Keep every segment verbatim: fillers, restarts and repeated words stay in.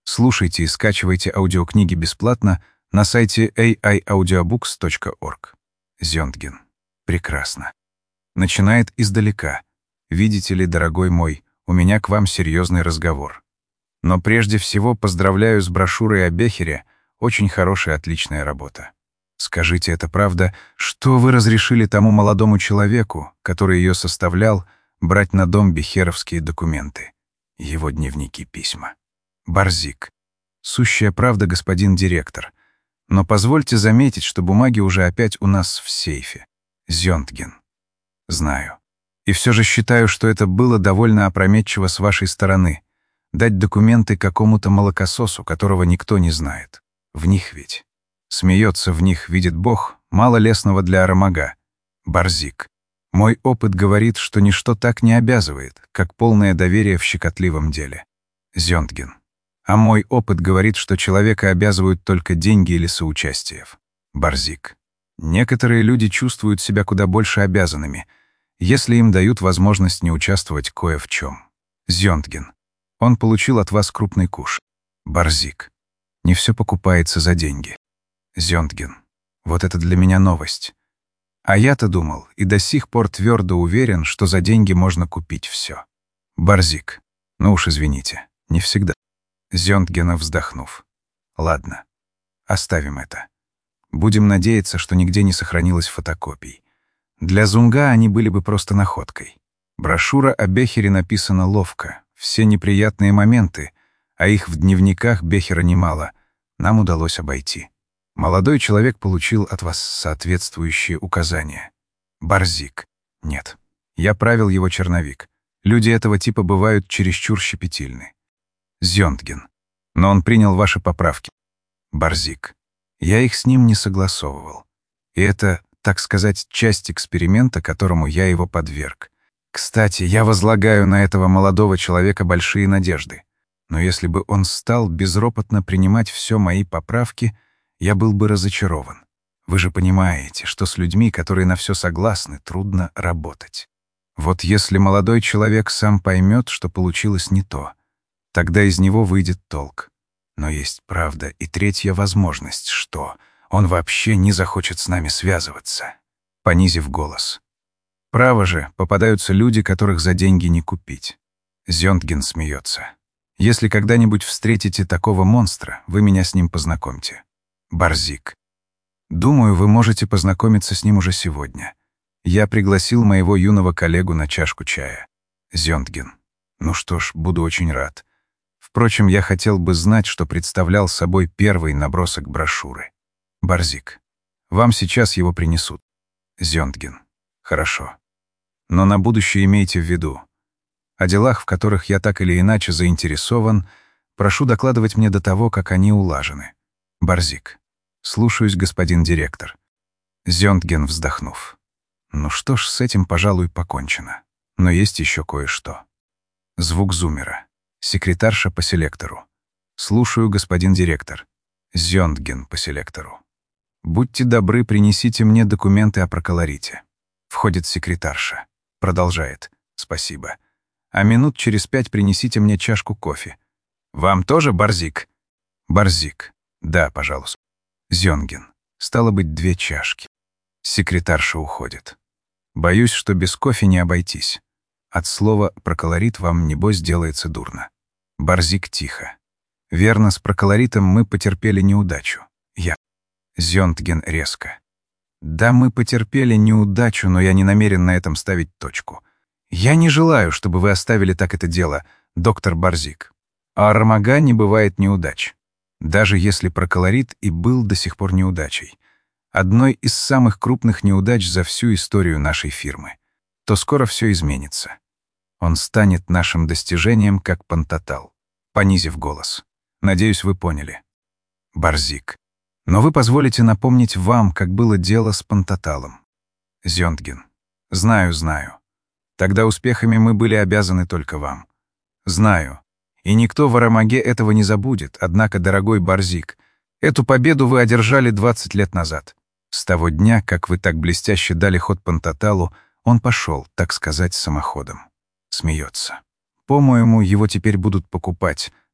Слушайте и скачивайте аудиокниги бесплатно на сайте эй ай аудиобукс точка орг. Зёнтген. Прекрасно. Начинает издалека. Видите ли, дорогой мой, у меня к вам серьезный разговор. Но прежде всего поздравляю с брошюрой о Бехере. Очень хорошая, отличная работа. Скажите, это правда, что вы разрешили тому молодому человеку, который ее составлял, брать на дом бехеровские документы? Его дневники, письма. Борзик. Сущая правда, господин директор. Но позвольте заметить, что бумаги уже опять у нас в сейфе. Зёнтген. Знаю. И все же считаю, что это было довольно опрометчиво с вашей стороны. Дать документы какому-то молокососу, которого никто не знает. В них ведь. Смеется в них, видит Бог, мало лестного для аромага. Борзик. Мой опыт говорит, что ничто так не обязывает, как полное доверие в щекотливом деле. Зёнтген. А мой опыт говорит, что человека обязывают только деньги или соучастие. Борзик. Некоторые люди чувствуют себя куда больше обязанными, если им дают возможность не участвовать кое в чем. Зёнтген. Он получил от вас крупный куш. Борзик. Не все покупается за деньги. Зёнтген. Вот это для меня новость. А я-то думал и до сих пор твердо уверен, что за деньги можно купить все. Борзик. Ну уж извините, не всегда. Зёнтгена, вздохнув. Ладно, оставим это. Будем надеяться, что нигде не сохранилось фотокопий. Для Зунга они были бы просто находкой. Брошюра о Бехере написана ловко. Все неприятные моменты, а их в дневниках Бехера немало, нам удалось обойти. Молодой человек получил от вас соответствующие указания. Борзик. Нет. Я правил его черновик. Люди этого типа бывают чересчур щепетильны. Зёнтген. Но он принял ваши поправки. Борзик. Я их с ним не согласовывал. И это, так сказать, часть эксперимента, которому я его подверг. Кстати, я возлагаю на этого молодого человека большие надежды. Но если бы он стал безропотно принимать все мои поправки, я был бы разочарован. Вы же понимаете, что с людьми, которые на все согласны, трудно работать. Вот если молодой человек сам поймет, что получилось не то, тогда из него выйдет толк. Но есть правда и третья возможность, что он вообще не захочет с нами связываться. Понизив голос. Право же, попадаются люди, которых за деньги не купить. Зёнтген смеется. Если когда-нибудь встретите такого монстра, вы меня с ним познакомьте. Борзик. Думаю, вы можете познакомиться с ним уже сегодня. Я пригласил моего юного коллегу на чашку чая. Зёнтген. Ну что ж, буду очень рад. Впрочем, я хотел бы знать, что представлял собой первый набросок брошюры. Борзик. Вам сейчас его принесут. Зёнтген. Хорошо. Но на будущее имейте в виду. О делах, в которых я так или иначе заинтересован, прошу докладывать мне до того, как они улажены. Борзик. Слушаюсь, господин директор. Зёнтген, вздохнув. Ну что ж, с этим, пожалуй, покончено. Но есть еще кое-что. Звук зуммера. Секретарша по селектору. Слушаю, господин директор. Зёнтген по селектору. Будьте добры, принесите мне документы о проколорите. Входит секретарша. Продолжает. Спасибо. А минут через пять принесите мне чашку кофе. Вам тоже, Борзик? Борзик. Да, пожалуйста. Зёнтген. Стало быть, две чашки. Секретарша уходит. Боюсь, что без кофе не обойтись. От слова «проколорит» вам, небось, делается дурно. Борзик тихо. Верно, с проколоритом мы потерпели неудачу. Я. Зёнтген резко. Да, мы потерпели неудачу, но я не намерен на этом ставить точку. Я не желаю, чтобы вы оставили так это дело, доктор Борзик. А аромага не бывает неудач. Даже если проколорит и был до сих пор неудачей. Одной из самых крупных неудач за всю историю нашей фирмы. То скоро все изменится. Он станет нашим достижением, как пантотал. Понизив голос. Надеюсь, вы поняли. Борзик. Но вы позволите напомнить вам, как было дело с пантоталом. Зёнтген. Знаю, знаю. Тогда успехами мы были обязаны только вам. Знаю. И никто в Аромаге этого не забудет, однако, дорогой Борзик, эту победу вы одержали двадцать лет назад. С того дня, как вы так блестяще дали ход пантоталу, он пошел, так сказать, самоходом. Смеется. По-моему, его теперь будут покупать,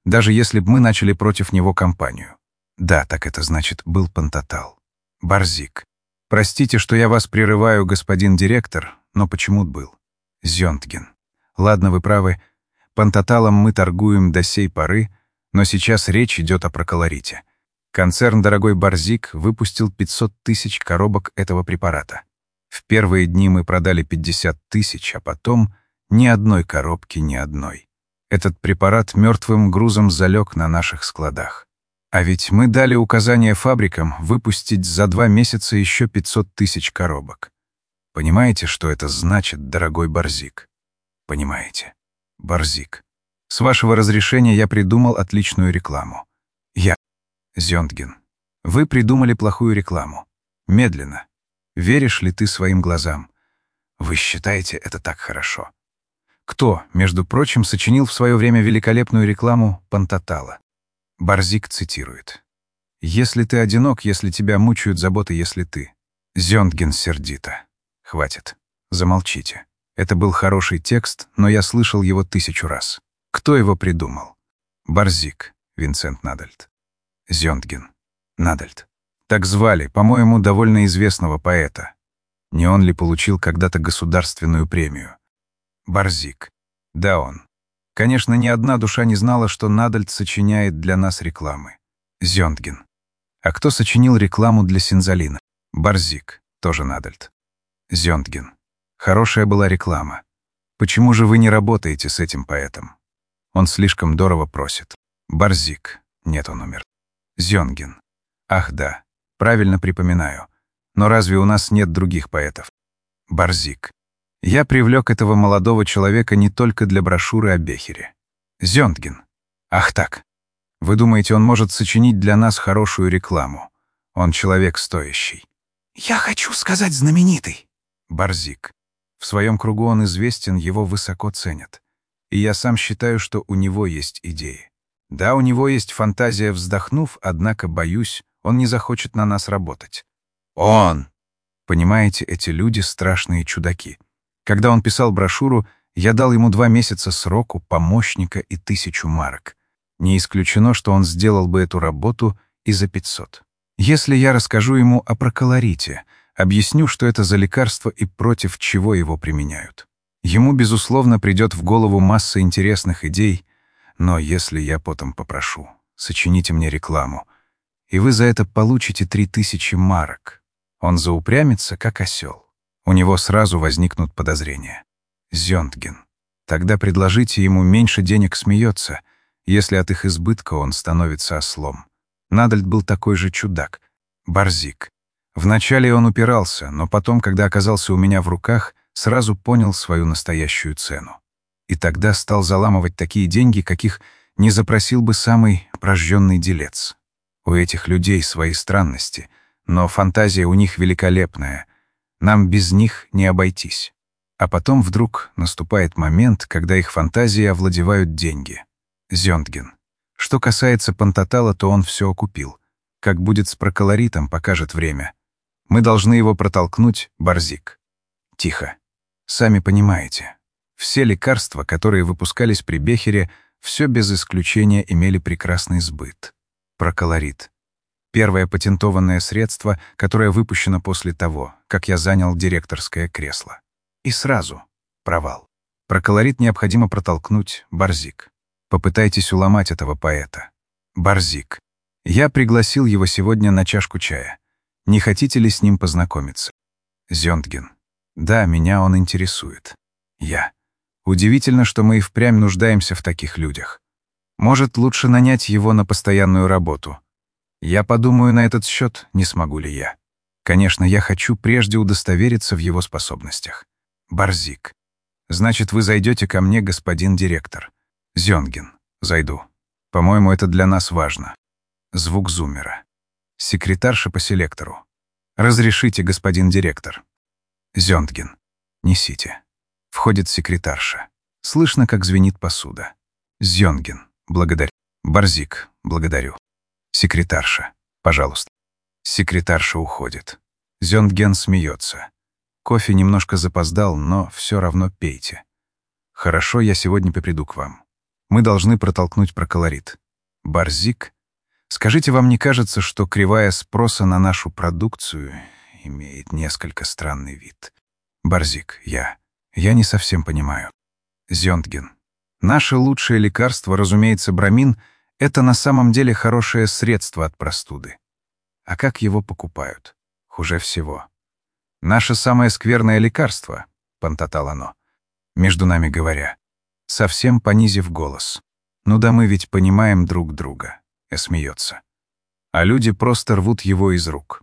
Даже если б мы начали против него кампанию. Да, так это значит, был Пантатал. Барзик. Простите, что я вас прерываю, господин директор, но почему был? Зёнтген. Ладно, вы правы. Пантаталом мы торгуем до сей поры, но сейчас речь идет о проколорите. Концерн «Дорогой Барзик» выпустил пятьсот тысяч коробок этого препарата. В первые дни мы продали пятьдесят тысяч, а потом ни одной коробки, ни одной. Этот препарат мертвым грузом залег на наших складах. А ведь мы дали указание фабрикам выпустить за два месяца еще пятьсот тысяч коробок. Понимаете, что это значит, дорогой Барзик? Понимаете. Барзик. С вашего разрешения я придумал отличную рекламу. Я. Зёнтген. Вы придумали плохую рекламу. Медленно. Веришь ли ты своим глазам? Вы считаете это так хорошо? Кто, между прочим, сочинил в свое время великолепную рекламу Пантатала? Барзик цитирует. «Если ты одинок, если тебя мучают заботы, если ты...» Зёнтген сердито. «Хватит. Замолчите. Это был хороший текст, но я слышал его тысячу раз. Кто его придумал? Барзик, Винсент Надальд. Зёнтген. Надальд. Так звали, по-моему, довольно известного поэта. Не он ли получил когда-то государственную премию? Барзик. Да, он. Конечно, ни одна душа не знала, что Надальд сочиняет для нас рекламы. Зёнтген. А кто сочинил рекламу для Синзалина? Барзик. Тоже Надальд. Зёнтген. Хорошая была реклама. Почему же вы не работаете с этим поэтом? Он слишком дорого просит. Барзик. Нет, он умер. Зёнтген. Ах да, правильно припоминаю. Но разве у нас нет других поэтов? Барзик. Я привлек этого молодого человека не только для брошюры о Бехере. Зёнтген. Ах так. Вы думаете, он может сочинить для нас хорошую рекламу? Он человек стоящий. Я хочу сказать знаменитый. Барзик. В своем кругу он известен, его высоко ценят. И я сам считаю, что у него есть идеи. Да, у него есть фантазия, вздохнув, однако, боюсь, он не захочет на нас работать. Он! Понимаете, эти люди — страшные чудаки. Когда он писал брошюру, я дал ему два месяца сроку, помощника и тысячу марок. Не исключено, что он сделал бы эту работу и за пятьсот. Если я расскажу ему о проколорите, объясню, что это за лекарство и против чего его применяют. Ему, безусловно, придет в голову масса интересных идей, но если я потом попрошу, сочините мне рекламу, и вы за это получите три тысячи марок, он заупрямится, как осел. У него сразу возникнут подозрения. Зёнтген. Тогда предложите ему, меньше денег смеется, если от их избытка он становится ослом. Надальд был такой же чудак. Барзик. Вначале он упирался, но потом, когда оказался у меня в руках, сразу понял свою настоящую цену. И тогда стал заламывать такие деньги, каких не запросил бы самый прожженный делец. У этих людей свои странности, но фантазия у них великолепная. Нам без них не обойтись. А потом вдруг наступает момент, когда их фантазии овладевают деньги. Зёнтген. Что касается Пантатала, то он все окупил. Как будет с проколоритом, покажет время. Мы должны его протолкнуть, Барзик. Тихо. Сами понимаете. Все лекарства, которые выпускались при Бехере, все без исключения имели прекрасный сбыт. Проколорит. Первое патентованное средство, которое выпущено после того, как я занял директорское кресло. И сразу провал. Проколорит необходимо протолкнуть, Барзик. Попытайтесь уломать этого поэта. Барзик. Я пригласил его сегодня на чашку чая. Не хотите ли с ним познакомиться? Зёнтген. Да, меня он интересует. Я. Удивительно, что мы и впрямь нуждаемся в таких людях. Может, лучше нанять его на постоянную работу. Я подумаю на этот счет, не смогу ли я. Конечно, я хочу прежде удостовериться в его способностях. Барзик. Значит, вы зайдете ко мне, господин директор. Зёнтген. Зайду. По-моему, это для нас важно. Звук зуммера. Секретарша по селектору. Разрешите, господин директор. Зёнтген. Несите. Входит секретарша. Слышно, как звенит посуда. Зёнтген. Благодарю. Барзик. Благодарю. Секретарша. Пожалуйста. Секретарша уходит. Зёнтген смеется. Кофе немножко запоздал, но все равно пейте. Хорошо, я сегодня приду к вам. Мы должны протолкнуть проколорит. Барзик? Скажите, вам не кажется, что кривая спроса на нашу продукцию имеет несколько странный вид? Барзик, я. Я не совсем понимаю. Зёнтген. Наше лучшее лекарство, разумеется, бромин, это на самом деле хорошее средство от простуды. А как его покупают? Хуже всего. Наше самое скверное лекарство, пантатал оно. Между нами говоря, совсем понизив голос. Ну да мы ведь понимаем друг друга. И смеется. А люди просто рвут его из рук.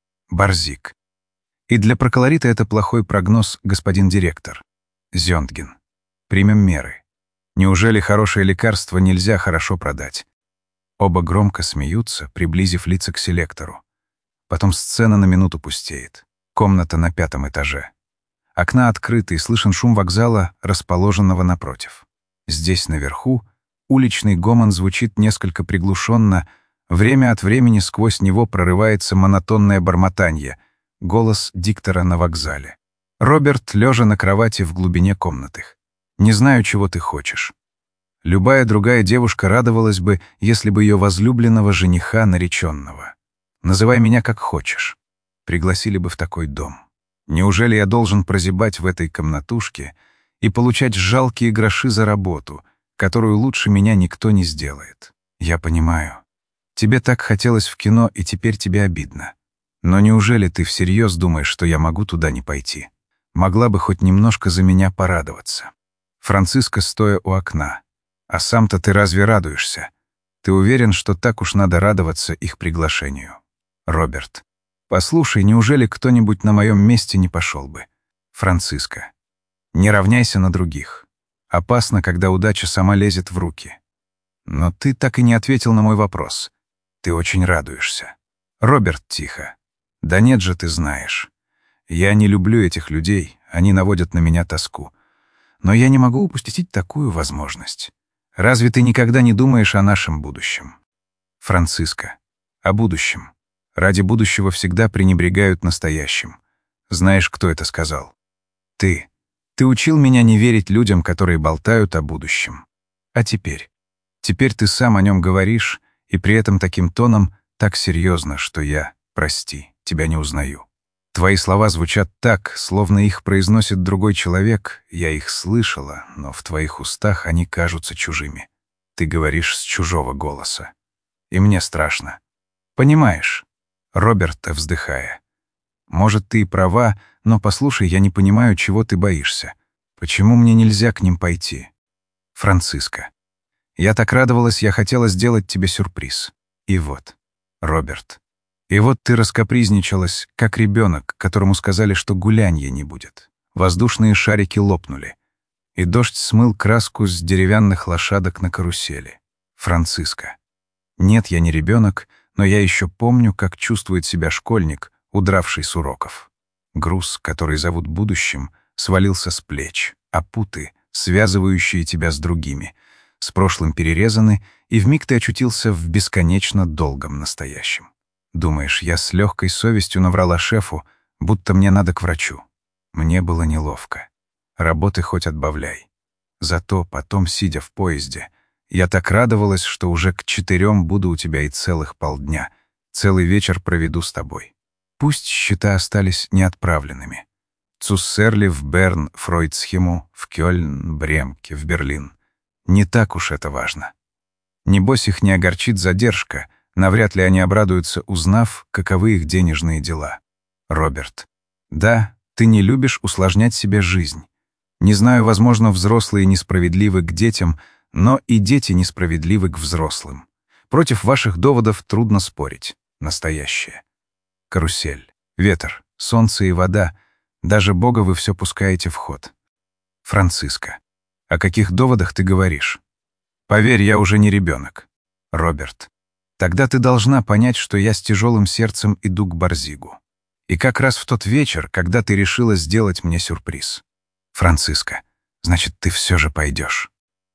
Барзик. И для проколорита это плохой прогноз, господин директор. Зёнтген. Примем меры. Неужели хорошее лекарство нельзя хорошо продать? Оба громко смеются, приблизив лица к селектору. Потом сцена на минуту пустеет. Комната на пятом этаже. Окна открыты, и слышен шум вокзала, расположенного напротив. Здесь, наверху, уличный гомон звучит несколько приглушенно, время от времени сквозь него прорывается монотонное бормотанье, голос диктора на вокзале. Роберт, лежа на кровати в глубине комнаты. «Не знаю, чего ты хочешь». Любая другая девушка радовалась бы, если бы ее возлюбленного жениха нареченного. «Называй меня как хочешь». Пригласили бы в такой дом. Неужели я должен прозябать в этой комнатушке и получать жалкие гроши за работу, которую лучше меня никто не сделает? Я понимаю. Тебе так хотелось в кино, и теперь тебе обидно. Но неужели ты всерьез думаешь, что я могу туда не пойти? Могла бы хоть немножко за меня порадоваться. Франциска, стоя у окна. А сам-то ты разве радуешься? Ты уверен, что так уж надо радоваться их приглашению? Роберт. Послушай, неужели кто-нибудь на моем месте не пошел бы? Франциска. Не равняйся на других. Опасно, когда удача сама лезет в руки. Но ты так и не ответил на мой вопрос. Ты очень радуешься. Роберт, тихо. Да нет же, ты знаешь. Я не люблю этих людей, они наводят на меня тоску. Но я не могу упустить такую возможность. Разве ты никогда не думаешь о нашем будущем? Франциска. О будущем. Ради будущего всегда пренебрегают настоящим. Знаешь, кто это сказал? Ты. Ты учил меня не верить людям, которые болтают о будущем. А теперь? Теперь ты сам о нем говоришь, и при этом таким тоном так серьезно, что я, прости, тебя не узнаю. Твои слова звучат так, словно их произносит другой человек, я их слышала, но в твоих устах они кажутся чужими. Ты говоришь с чужого голоса. И мне страшно. Понимаешь? Роберт, вздыхая. Может, ты и права, но послушай, я не понимаю, чего ты боишься. Почему мне нельзя к ним пойти? Франциска. Я так радовалась, я хотела сделать тебе сюрприз. И вот. Роберт. И вот ты раскапризничалась, как ребенок, которому сказали, что гулянья не будет. Воздушные шарики лопнули. И дождь смыл краску с деревянных лошадок на карусели. Франциска. Нет, я не ребенок, но я еще помню, как чувствует себя школьник, удравший с уроков. Груз, который зовут будущим, свалился с плеч, а путы, связывающие тебя с другими, с прошлым перерезаны, и вмиг ты очутился в бесконечно долгом настоящем. Думаешь, я с легкой совестью наврала шефу, будто мне надо к врачу. Мне было неловко. Работы хоть отбавляй. Зато потом, сидя в поезде, я так радовалась, что уже к четырем буду у тебя и целых полдня. Целый вечер проведу с тобой. Пусть счета остались неотправленными. Цуссерли в Берн, Фройдсхему, в Кёльн, Бремке, в Берлин. Не так уж это важно. Небось их не огорчит задержка, навряд ли они обрадуются, узнав, каковы их денежные дела. Роберт. Да, ты не любишь усложнять себе жизнь. Не знаю, возможно, взрослые несправедливы к детям, но и дети несправедливы к взрослым. Против ваших доводов трудно спорить. Настоящее. Карусель, ветер, солнце и вода. Даже Бога вы все пускаете в ход. Франциска. О каких доводах ты говоришь? Поверь, я уже не ребенок. Роберт. Тогда ты должна понять, что я с тяжелым сердцем иду к Барзигу. И как раз в тот вечер, когда ты решила сделать мне сюрприз. Франциска. Значит, ты все же пойдешь.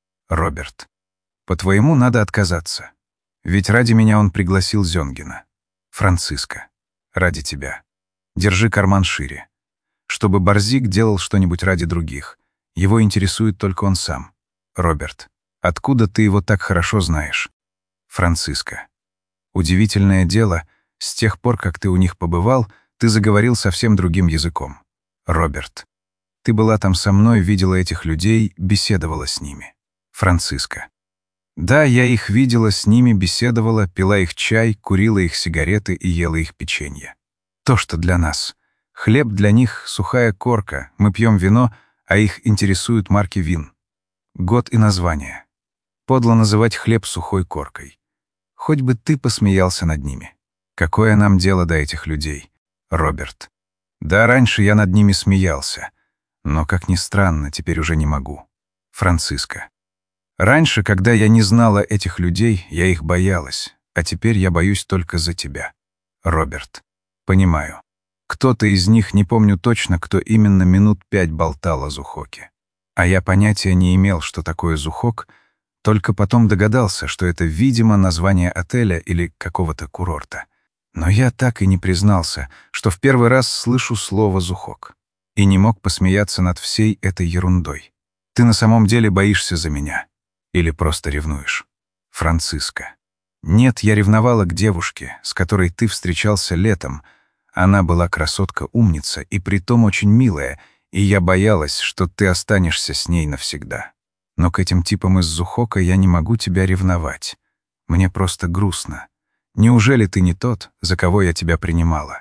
Роберт. По-твоему, надо отказаться. Ведь ради меня он пригласил Зёнгена. Франциска. Ради тебя. Держи карман шире. Чтобы Барзиг делал что-нибудь ради других. Его интересует только он сам. Роберт. Откуда ты его так хорошо знаешь? Франциска. Удивительное дело, с тех пор, как ты у них побывал, ты заговорил совсем другим языком. Роберт. Ты была там со мной, видела этих людей, беседовала с ними. Франциска. Да, я их видела, с ними беседовала, пила их чай, курила их сигареты и ела их печенье. То, что для нас. Хлеб для них — сухая корка, мы пьем вино, а их интересуют марки вин. Год и название. Подло называть хлеб сухой коркой. Хоть бы ты посмеялся над ними. Какое нам дело до этих людей? Роберт. Да, раньше я над ними смеялся. Но, как ни странно, теперь уже не могу. Франциска. Раньше, когда я не знала этих людей, я их боялась, а теперь я боюсь только за тебя. Роберт. Понимаю. Кто-то из них, не помню точно, кто именно, минут пять болтал о Зухоке. А я понятия не имел, что такое Зухок, только потом догадался, что это, видимо, название отеля или какого-то курорта. Но я так и не признался, что в первый раз слышу слово «Зухок». И не мог посмеяться над всей этой ерундой. Ты на самом деле боишься за меня? Или просто ревнуешь? Франциска. Нет, я ревновала к девушке, с которой ты встречался летом. Она была красотка-умница и притом очень милая, и я боялась, что ты останешься с ней навсегда. Но к этим типам из Зухока я не могу тебя ревновать. Мне просто грустно. Неужели ты не тот, за кого я тебя принимала?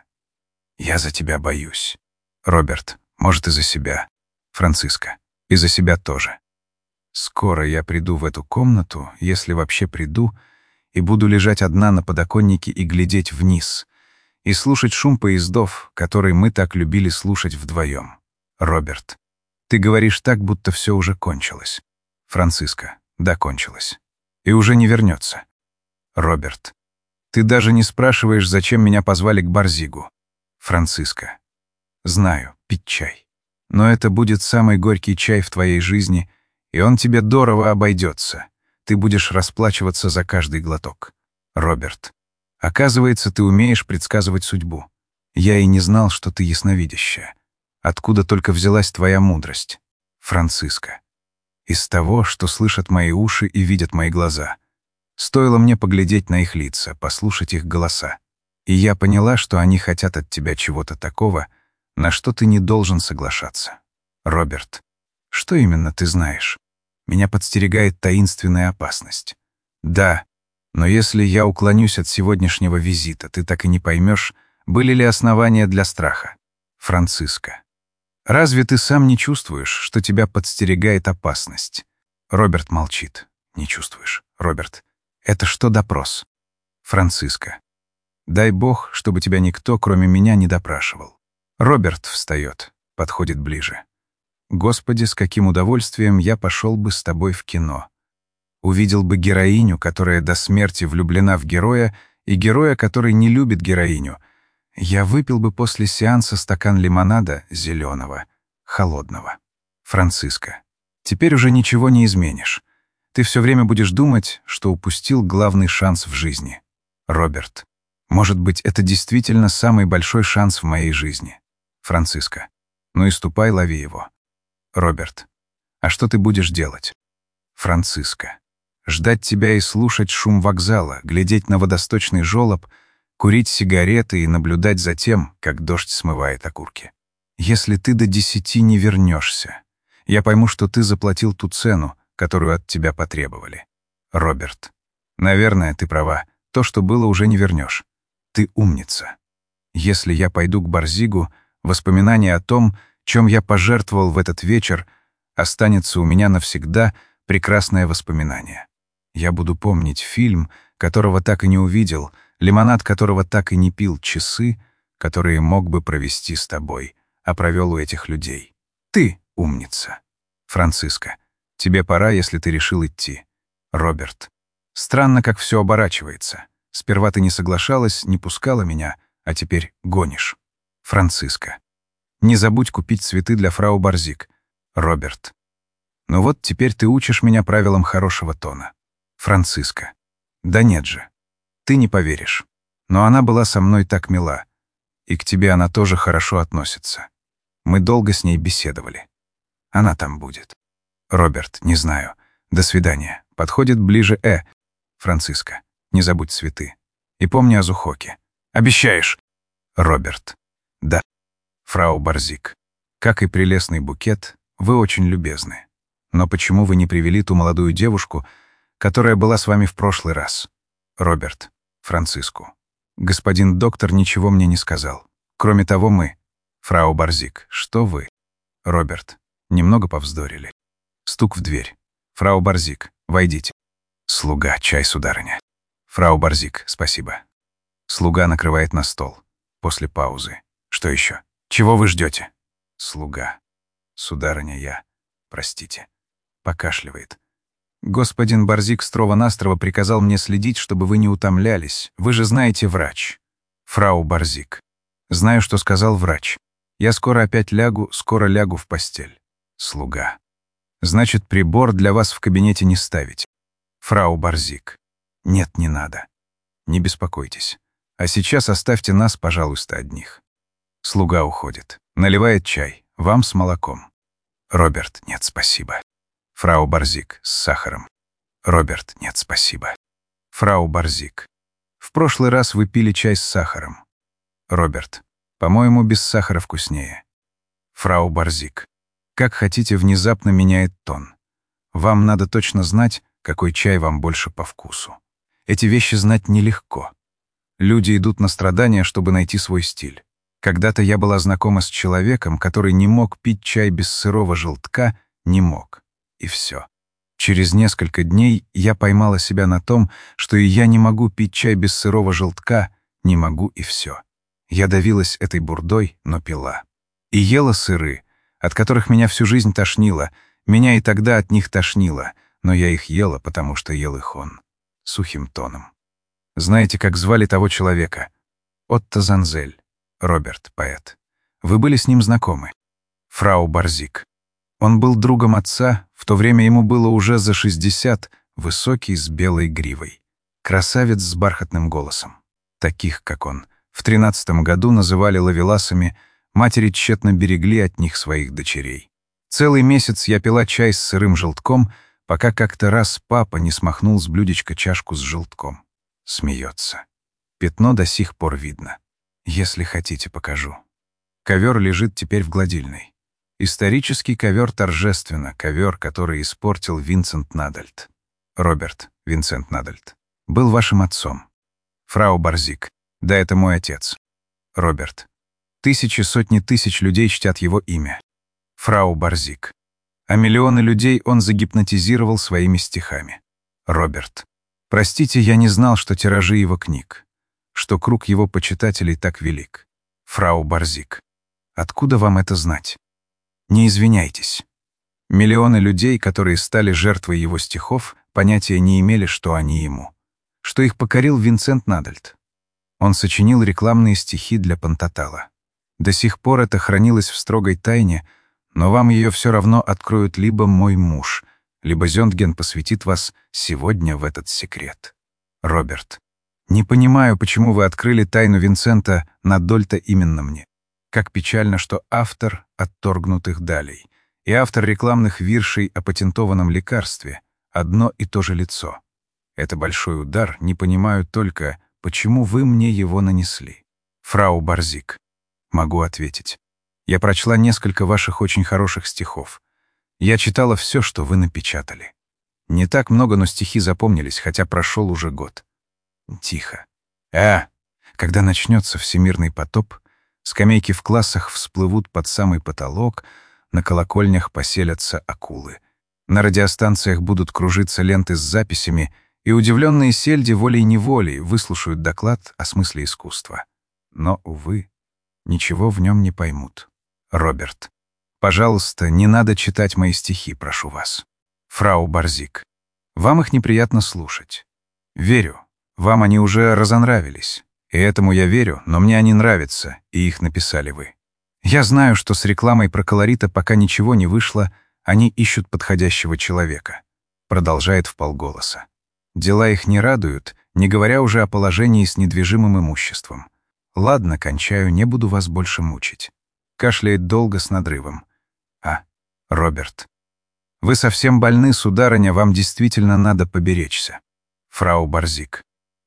Я за тебя боюсь. Роберт, может, и за себя. Франциска. И за себя тоже. Скоро я приду в эту комнату, если вообще приду, и буду лежать одна на подоконнике и глядеть вниз, и слушать шум поездов, который мы так любили слушать вдвоем. Роберт. Ты говоришь так, будто все уже кончилось. Франциска. Да, кончилось. И уже не вернется. Роберт. Ты даже не спрашиваешь, зачем меня позвали к Барзигу. Франциска. Знаю, пить чай. Но это будет самый горький чай в твоей жизни, и он тебе дорого обойдется. Ты будешь расплачиваться за каждый глоток. Роберт. Оказывается, ты умеешь предсказывать судьбу. Я и не знал, что ты ясновидящая. Откуда только взялась твоя мудрость? Франциска. Из того, что слышат мои уши и видят мои глаза. Стоило мне поглядеть на их лица, послушать их голоса. И я поняла, что они хотят от тебя чего-то такого, на что ты не должен соглашаться. Роберт. Что именно ты знаешь? Меня подстерегает таинственная опасность. Да, но если я уклонюсь от сегодняшнего визита, ты так и не поймешь, были ли основания для страха. Франциска. Разве ты сам не чувствуешь, что тебя подстерегает опасность? Роберт молчит. Не чувствуешь. Роберт. Это что, допрос? Франциска. Дай Бог, чтобы тебя никто, кроме меня, не допрашивал. Роберт встает, подходит ближе. Господи, с каким удовольствием я пошел бы с тобой в кино. Увидел бы героиню, которая до смерти влюблена в героя, и героя, который не любит героиню. Я выпил бы после сеанса стакан лимонада зеленого, холодного. Франциска. Теперь уже ничего не изменишь. Ты все время будешь думать, что упустил главный шанс в жизни. Роберт. Может быть, это действительно самый большой шанс в моей жизни. Франциска. Ну и ступай, лови его. Роберт. А что ты будешь делать? Франциска. Ждать тебя и слушать шум вокзала, глядеть на водосточный желоб, курить сигареты и наблюдать за тем, как дождь смывает окурки. Если ты до десяти не вернешься, я пойму, что ты заплатил ту цену, которую от тебя потребовали. Роберт. Наверное, ты права. То, что было, уже не вернешь. Ты умница. Если я пойду к Барзигу, воспоминание о том, чем я пожертвовал в этот вечер, останется у меня навсегда прекрасное воспоминание. Я буду помнить фильм, которого так и не увидел, лимонад которого так и не пил, часы, которые мог бы провести с тобой, а провел у этих людей. Ты умница. Франциска. Тебе пора, если ты решил идти. Роберт. Странно, как все оборачивается. Сперва ты не соглашалась, не пускала меня, а теперь гонишь. Франциска. Не забудь купить цветы для фрау Барзиг. Роберт. Ну вот теперь ты учишь меня правилам хорошего тона. Франциска. Да нет же. Ты не поверишь. Но она была со мной так мила. И к тебе она тоже хорошо относится. Мы долго с ней беседовали. Она там будет. Роберт, не знаю. До свидания. Подходит ближе Э. Франциска. Не забудь цветы. И помни о Зухоке. Обещаешь? Роберт. Да. Фрау Барзик. Как и прелестный букет, вы очень любезны. Но почему вы не привели ту молодую девушку, которая была с вами в прошлый раз? Роберт. Франциску. Господин доктор ничего мне не сказал. Кроме того, мы... Фрау Барзик. Что вы? Роберт. Немного повздорили. Стук в дверь. Фрау Барзик. Войдите. Слуга. Чай, сударыня. Фрау Барзик. Спасибо. Слуга накрывает на стол. После паузы. Что еще? Чего вы ждете? Слуга. Сударыня, я... Простите. Покашливает. Господин Барзик строго-настрого приказал мне следить, чтобы вы не утомлялись. Вы же знаете, врач. Фрау Барзик. Знаю, что сказал врач. Я скоро опять лягу, скоро лягу в постель. Слуга. Значит, прибор для вас в кабинете не ставить. Фрау Барзик. Нет, не надо. Не беспокойтесь. А сейчас оставьте нас, пожалуйста, одних. Слуга уходит. Наливает чай. Вам с молоком. Роберт. Нет, спасибо. Фрау Барзик. С сахаром. Роберт. Нет, спасибо. Фрау Барзик. В прошлый раз вы пили чай с сахаром. Роберт. По-моему, без сахара вкуснее. Фрау Барзик. Как хотите, внезапно меняет тон. Вам надо точно знать, какой чай вам больше по вкусу. Эти вещи знать нелегко. Люди идут на страдания, чтобы найти свой стиль. Когда-то я была знакома с человеком, который не мог пить чай без сырого желтка, не мог. И все. Через несколько дней я поймала себя на том, что и я не могу пить чай без сырого желтка, не могу и все. Я давилась этой бурдой, но пила. И ела сыры, от которых меня всю жизнь тошнило, меня и тогда от них тошнило, но я их ела, потому что ел их он. Сухим тоном. Знаете, как звали того человека? Отто Занзель. Роберт, поэт. Вы были с ним знакомы? Фрау Барзик. Он был другом отца, в то время ему было уже за шестьдесят, высокий, с белой гривой. Красавец с бархатным голосом. Таких, как он, в тринадцатом году называли ловеласами, матери тщетно берегли от них своих дочерей. Целый месяц я пила чай с сырым желтком, пока как-то раз папа не смахнул с блюдечка чашку с желтком. Смеется. Пятно до сих пор видно. Если хотите, покажу. Ковер лежит теперь в гладильной. Исторический ковер торжественно, ковер, который испортил Винсент Надальд. Роберт, Винсент Надальд, был вашим отцом. Фрау Барзик, да, это мой отец. Роберт, тысячи, сотни тысяч людей чтят его имя. Фрау Барзик, а миллионы людей он загипнотизировал своими стихами. Роберт, простите, я не знал, что тиражи его книг, что круг его почитателей так велик. Фрау Барзик, откуда вам это знать? Не извиняйтесь. Миллионы людей, которые стали жертвой его стихов, понятия не имели, что они ему. Что их покорил Винсент Надальд. Он сочинил рекламные стихи для Пантатала. До сих пор это хранилось в строгой тайне, но вам ее все равно откроют либо мой муж, либо Зёндген посвятит вас сегодня в этот секрет. Роберт, не понимаю, почему вы открыли тайну Винсента Надольта именно мне. Как печально, что автор «Отторгнутых далей» и автор рекламных виршей о патентованном лекарстве — одно и то же лицо. Это большой удар, не понимаю только, почему вы мне его нанесли. Фрау Барзик. Могу ответить. Я прочла несколько ваших очень хороших стихов. Я читала все, что вы напечатали. Не так много, но стихи запомнились, хотя прошел уже год. Тихо. А, когда начнется всемирный потоп, скамейки в классах всплывут под самый потолок, на колокольнях поселятся акулы. На радиостанциях будут кружиться ленты с записями, и удивленные сельди волей-неволей выслушают доклад о смысле искусства. Но, увы, ничего в нем не поймут. Роберт, пожалуйста, не надо читать мои стихи, прошу вас. Фрау Барзик, вам их неприятно слушать. Верю, вам они уже разонравились. И этому я верю, но мне они нравятся, и их написали вы. Я знаю, что с рекламой про колорита пока ничего не вышло, они ищут подходящего человека. Продолжает вполголоса. Дела их не радуют, не говоря уже о положении с недвижимым имуществом. Ладно, кончаю, не буду вас больше мучить. Кашляет долго с надрывом. А, Роберт. Вы совсем больны, сударыня, вам действительно надо поберечься. Фрау Барзик.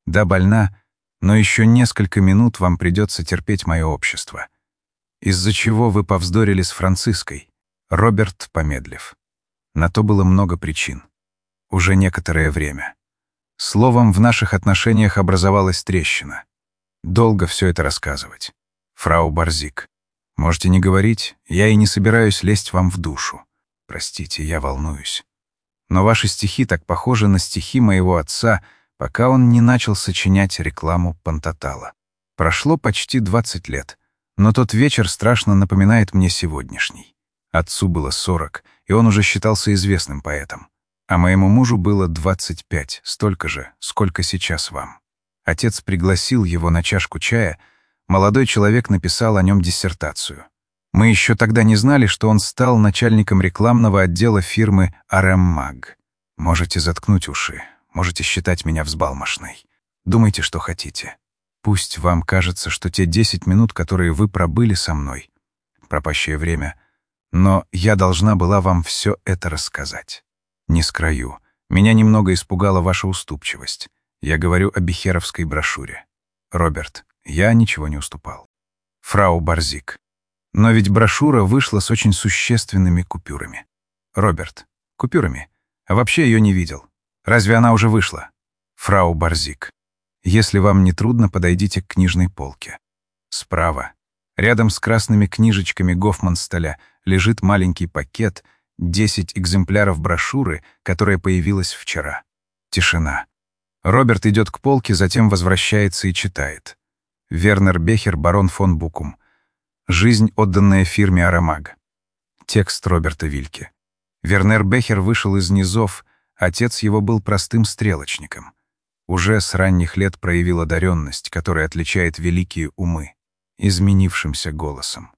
Да, больна, но еще несколько минут вам придется терпеть мое общество. Из-за чего вы повздорили с Франциской? Роберт, помедлив. На то было много причин. Уже некоторое время. Словом, в наших отношениях образовалась трещина. Долго все это рассказывать. Фрау Борзик. Можете не говорить, я и не собираюсь лезть вам в душу. Простите, я волнуюсь. Но ваши стихи так похожи на стихи моего отца, пока он не начал сочинять рекламу Пантотала. Прошло почти двадцать лет, но тот вечер страшно напоминает мне сегодняшний. Отцу было сорок, и он уже считался известным поэтом. А моему мужу было двадцать пять, столько же, сколько сейчас вам. Отец пригласил его на чашку чая, молодой человек написал о нем диссертацию. Мы еще тогда не знали, что он стал начальником рекламного отдела фирмы «Ареммаг». Можете заткнуть уши, можете считать меня взбалмошной. Думайте, что хотите. Пусть вам кажется, что те десять минут, которые вы пробыли со мной, пропащее время, но я должна была вам все это рассказать. Не скрою, меня немного испугала ваша уступчивость. Я говорю о бехеровской брошюре. Роберт, я ничего не уступал. Фрау Борзик. Но ведь брошюра вышла с очень существенными купюрами. Роберт. Купюрами? А вообще ее не видел. Разве она уже вышла? Фрау Борзик. Если вам не трудно, подойдите к книжной полке. Справа, рядом с красными книжечками Гофмансталя, лежит маленький пакет, десять экземпляров брошюры, которая появилась вчера. Тишина. Роберт идет к полке, затем возвращается и читает. Вернер Бехер, барон фон Букум. «Жизнь, отданная фирме Ареммаг». Текст Роберта Вильке. Вернер Бехер вышел из низов, отец его был простым стрелочником. Уже с ранних лет проявил одаренность, которая отличает великие умы, изменившимся голосом.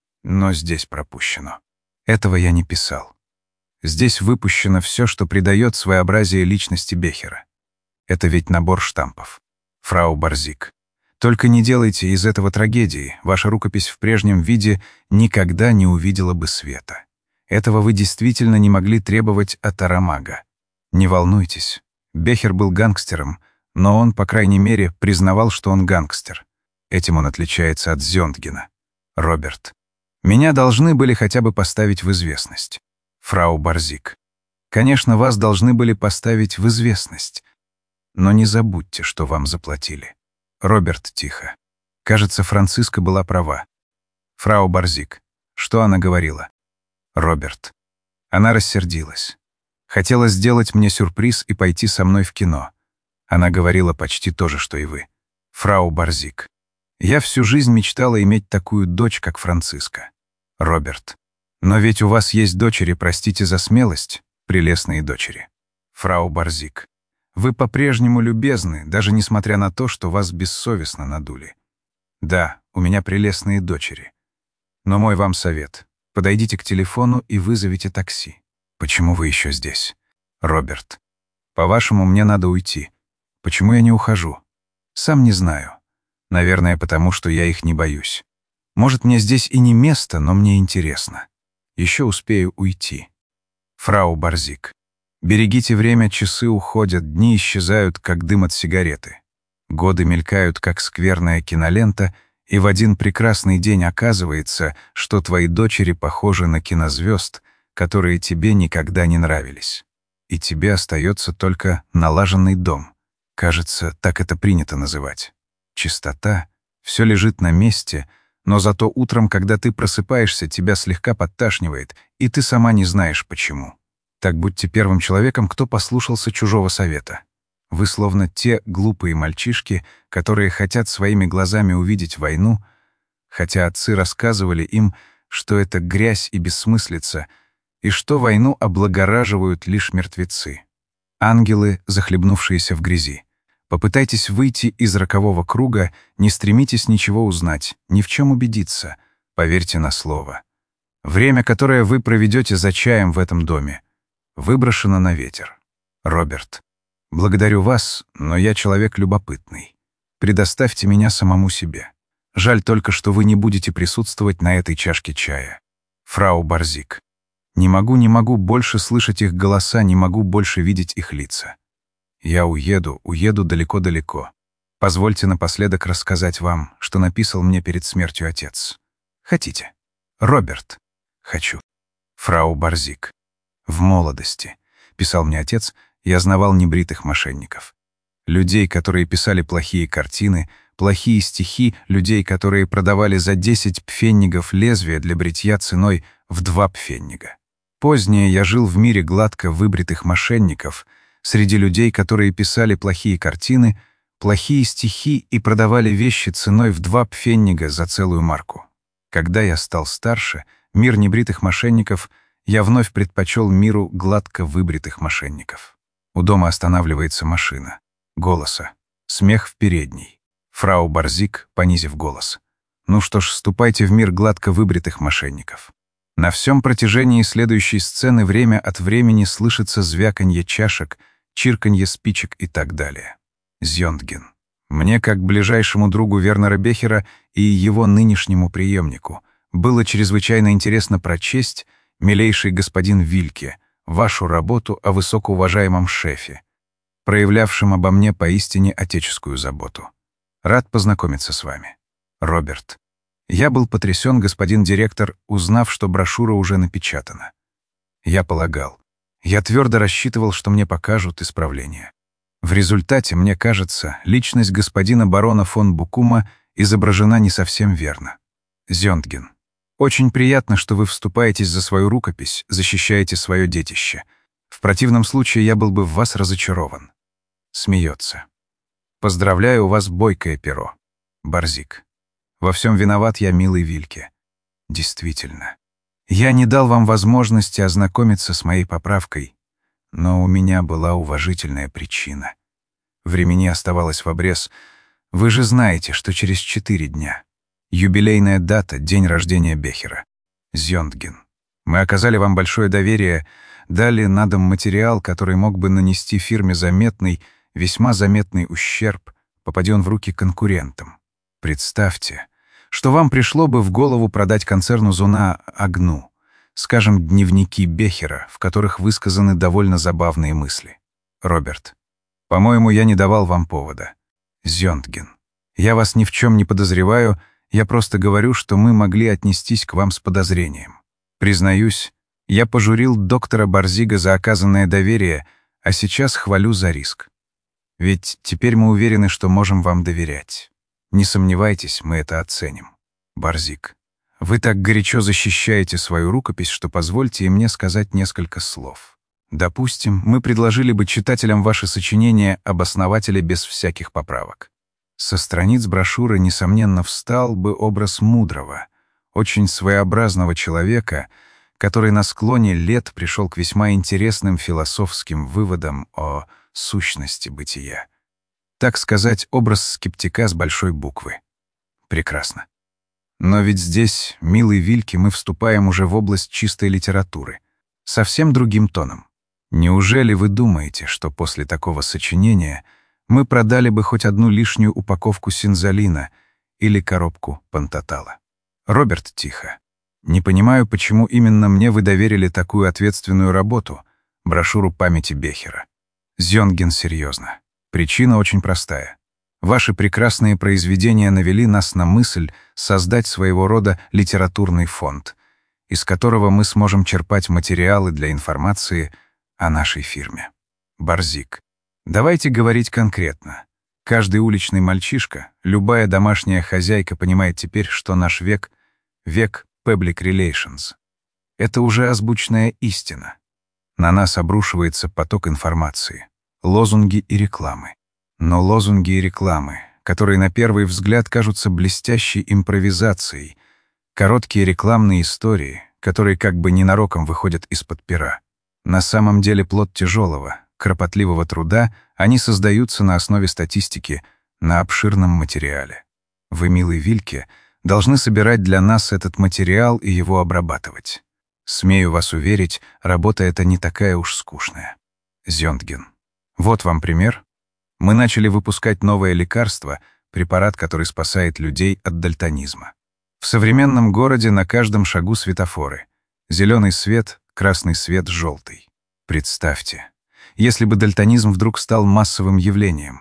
Но здесь пропущено. Этого я не писал. Здесь выпущено все, что придает своеобразие личности Бехера. Это ведь набор штампов. Фрау Борзик. Только не делайте из этого трагедии. Ваша рукопись в прежнем виде никогда не увидела бы света. Этого вы действительно не могли требовать от Ареммага. Не волнуйтесь. Бехер был гангстером, но он, по крайней мере, признавал, что он гангстер. Этим он отличается от Зёндгена. Роберт. Меня должны были хотя бы поставить в известность. Фрау Борзик. Конечно, вас должны были поставить в известность. Но не забудьте, что вам заплатили. Роберт тихо. Кажется, Франциска была права. Фрау Борзик. Что она говорила? Роберт. Она рассердилась. Хотела сделать мне сюрприз и пойти со мной в кино. Она говорила почти то же, что и вы. Фрау Борзик. Я всю жизнь мечтала иметь такую дочь, как Франциска. Роберт. Но ведь у вас есть дочери, простите за смелость, прелестные дочери. Фрау Борзик. Вы по-прежнему любезны, даже несмотря на то, что вас бессовестно надули. Да, у меня прелестные дочери. Но мой вам совет. Подойдите к телефону и вызовите такси. Почему вы еще здесь? Роберт. По-вашему, мне надо уйти. Почему я не ухожу? Сам не знаю. Наверное, потому что я их не боюсь. Может, мне здесь и не место, но мне интересно. Еще успею уйти. Фрау Борзик. Берегите время, часы уходят, дни исчезают, как дым от сигареты. Годы мелькают, как скверная кинолента, и в один прекрасный день оказывается, что твои дочери похожи на кинозвезд, которые тебе никогда не нравились. И тебе остается только налаженный дом. Кажется, так это принято называть. Чистота, все лежит на месте, но зато утром, когда ты просыпаешься, тебя слегка подташнивает, и ты сама не знаешь почему. Так будьте первым человеком, кто послушался чужого совета. Вы словно те глупые мальчишки, которые хотят своими глазами увидеть войну, хотя отцы рассказывали им, что это грязь и бессмыслица, и что войну облагораживают лишь мертвецы. Ангелы, захлебнувшиеся в грязи. Попытайтесь выйти из рокового круга, не стремитесь ничего узнать, ни в чем убедиться, поверьте на слово. Время, которое вы проведете за чаем в этом доме, выброшено на ветер. Роберт. Благодарю вас, но я человек любопытный. Предоставьте меня самому себе. Жаль только, что вы не будете присутствовать на этой чашке чая. Фрау Борзик. Не могу, не могу больше слышать их голоса, не могу больше видеть их лица. Я уеду, уеду далеко-далеко. Позвольте напоследок рассказать вам, что написал мне перед смертью отец. Хотите? Роберт. Хочу. Фрау Борзик. В молодости, писал мне отец, я знавал небритых мошенников. Людей, которые писали плохие картины, плохие стихи, людей, которые продавали за десять пфеннигов лезвие для бритья ценой в два пфеннига. Позднее я жил в мире гладко выбритых мошенников, среди людей, которые писали плохие картины, плохие стихи и продавали вещи ценой в два пфеннига за целую марку. Когда я стал старше, мир небритых мошенников я вновь предпочел миру гладко выбритых мошенников. У дома останавливается машина. Голоса. Смех в передней. Фрау Борзик, понизив голос. Ну что ж, ступайте в мир гладко выбритых мошенников. На всем протяжении следующей сцены время от времени слышится звяканье чашек, чирканье спичек и так далее. Зёндген. Мне, как ближайшему другу Вернера Бехера и его нынешнему преемнику, было чрезвычайно интересно прочесть, милейший господин Вильке, вашу работу о высокоуважаемом шефе, проявлявшем обо мне поистине отеческую заботу. Рад познакомиться с вами. Роберт. Я был потрясен, господин директор, узнав, что брошюра уже напечатана. Я полагал, я твердо рассчитывал, что мне покажут исправление. В результате, мне кажется, личность господина барона фон Букума изображена не совсем верно. Зёндген. Очень приятно, что вы вступаетесь за свою рукопись, защищаете свое детище. В противном случае я был бы в вас разочарован. Смеется. Поздравляю, у вас бойкое перо. Борзик. Во всем виноват я, милый Вильке. Действительно. Я не дал вам возможности ознакомиться с моей поправкой, но у меня была уважительная причина. Времени оставалось в обрез. Вы же знаете, что через четыре дня. Юбилейная дата — день рождения Бехера. Зёндген. Мы оказали вам большое доверие, дали на дом материал, который мог бы нанести фирме заметный, весьма заметный ущерб, попадя он в руки конкурентам. Представьте, что вам пришло бы в голову продать концерну «Зона» Агну, скажем, дневники Бехера, в которых высказаны довольно забавные мысли. Роберт. По-моему, я не давал вам повода. Зёндген. Я вас ни в чем не подозреваю, я просто говорю, что мы могли отнестись к вам с подозрением. Признаюсь, я пожурил доктора Борзига за оказанное доверие, а сейчас хвалю за риск. Ведь теперь мы уверены, что можем вам доверять. Не сомневайтесь, мы это оценим. Борзик. Вы так горячо защищаете свою рукопись, что позвольте и мне сказать несколько слов. Допустим, мы предложили бы читателям ваше сочинение «Обоснователи без всяких поправок». Со страниц брошюры, несомненно, встал бы образ мудрого, очень своеобразного человека, который на склоне лет пришел к весьма интересным философским выводам о сущности бытия. Так сказать, образ скептика с большой буквы. Прекрасно. Но ведь здесь, милый Вильке, мы вступаем уже в область чистой литературы. Совсем другим тоном. Неужели вы думаете, что после такого сочинения мы продали бы хоть одну лишнюю упаковку синзалина или коробку пантотала? Роберт тихо. Не понимаю, почему именно мне вы доверили такую ответственную работу, брошюру памяти Бехера. Зёндген серьезно. Причина очень простая. Ваши прекрасные произведения навели нас на мысль создать своего рода литературный фонд, из которого мы сможем черпать материалы для информации о нашей фирме. Борзик. Давайте говорить конкретно. Каждый уличный мальчишка, любая домашняя хозяйка понимает теперь, что наш век — век public relations. Это уже озвученная истина. На нас обрушивается поток информации. Лозунги и рекламы. Но лозунги и рекламы, которые на первый взгляд кажутся блестящей импровизацией, короткие рекламные истории, которые как бы ненароком выходят из-под пера. На самом деле плод тяжелого, кропотливого труда, они создаются на основе статистики, на обширном материале. Вы, милый Вильке, должны собирать для нас этот материал и его обрабатывать. Смею вас уверить, работа эта не такая уж скучная. Зёндген. Вот вам пример. Мы начали выпускать новое лекарство, препарат, который спасает людей от дальтонизма. В современном городе на каждом шагу светофоры. Зеленый свет, красный свет, желтый. Представьте, если бы дальтонизм вдруг стал массовым явлением.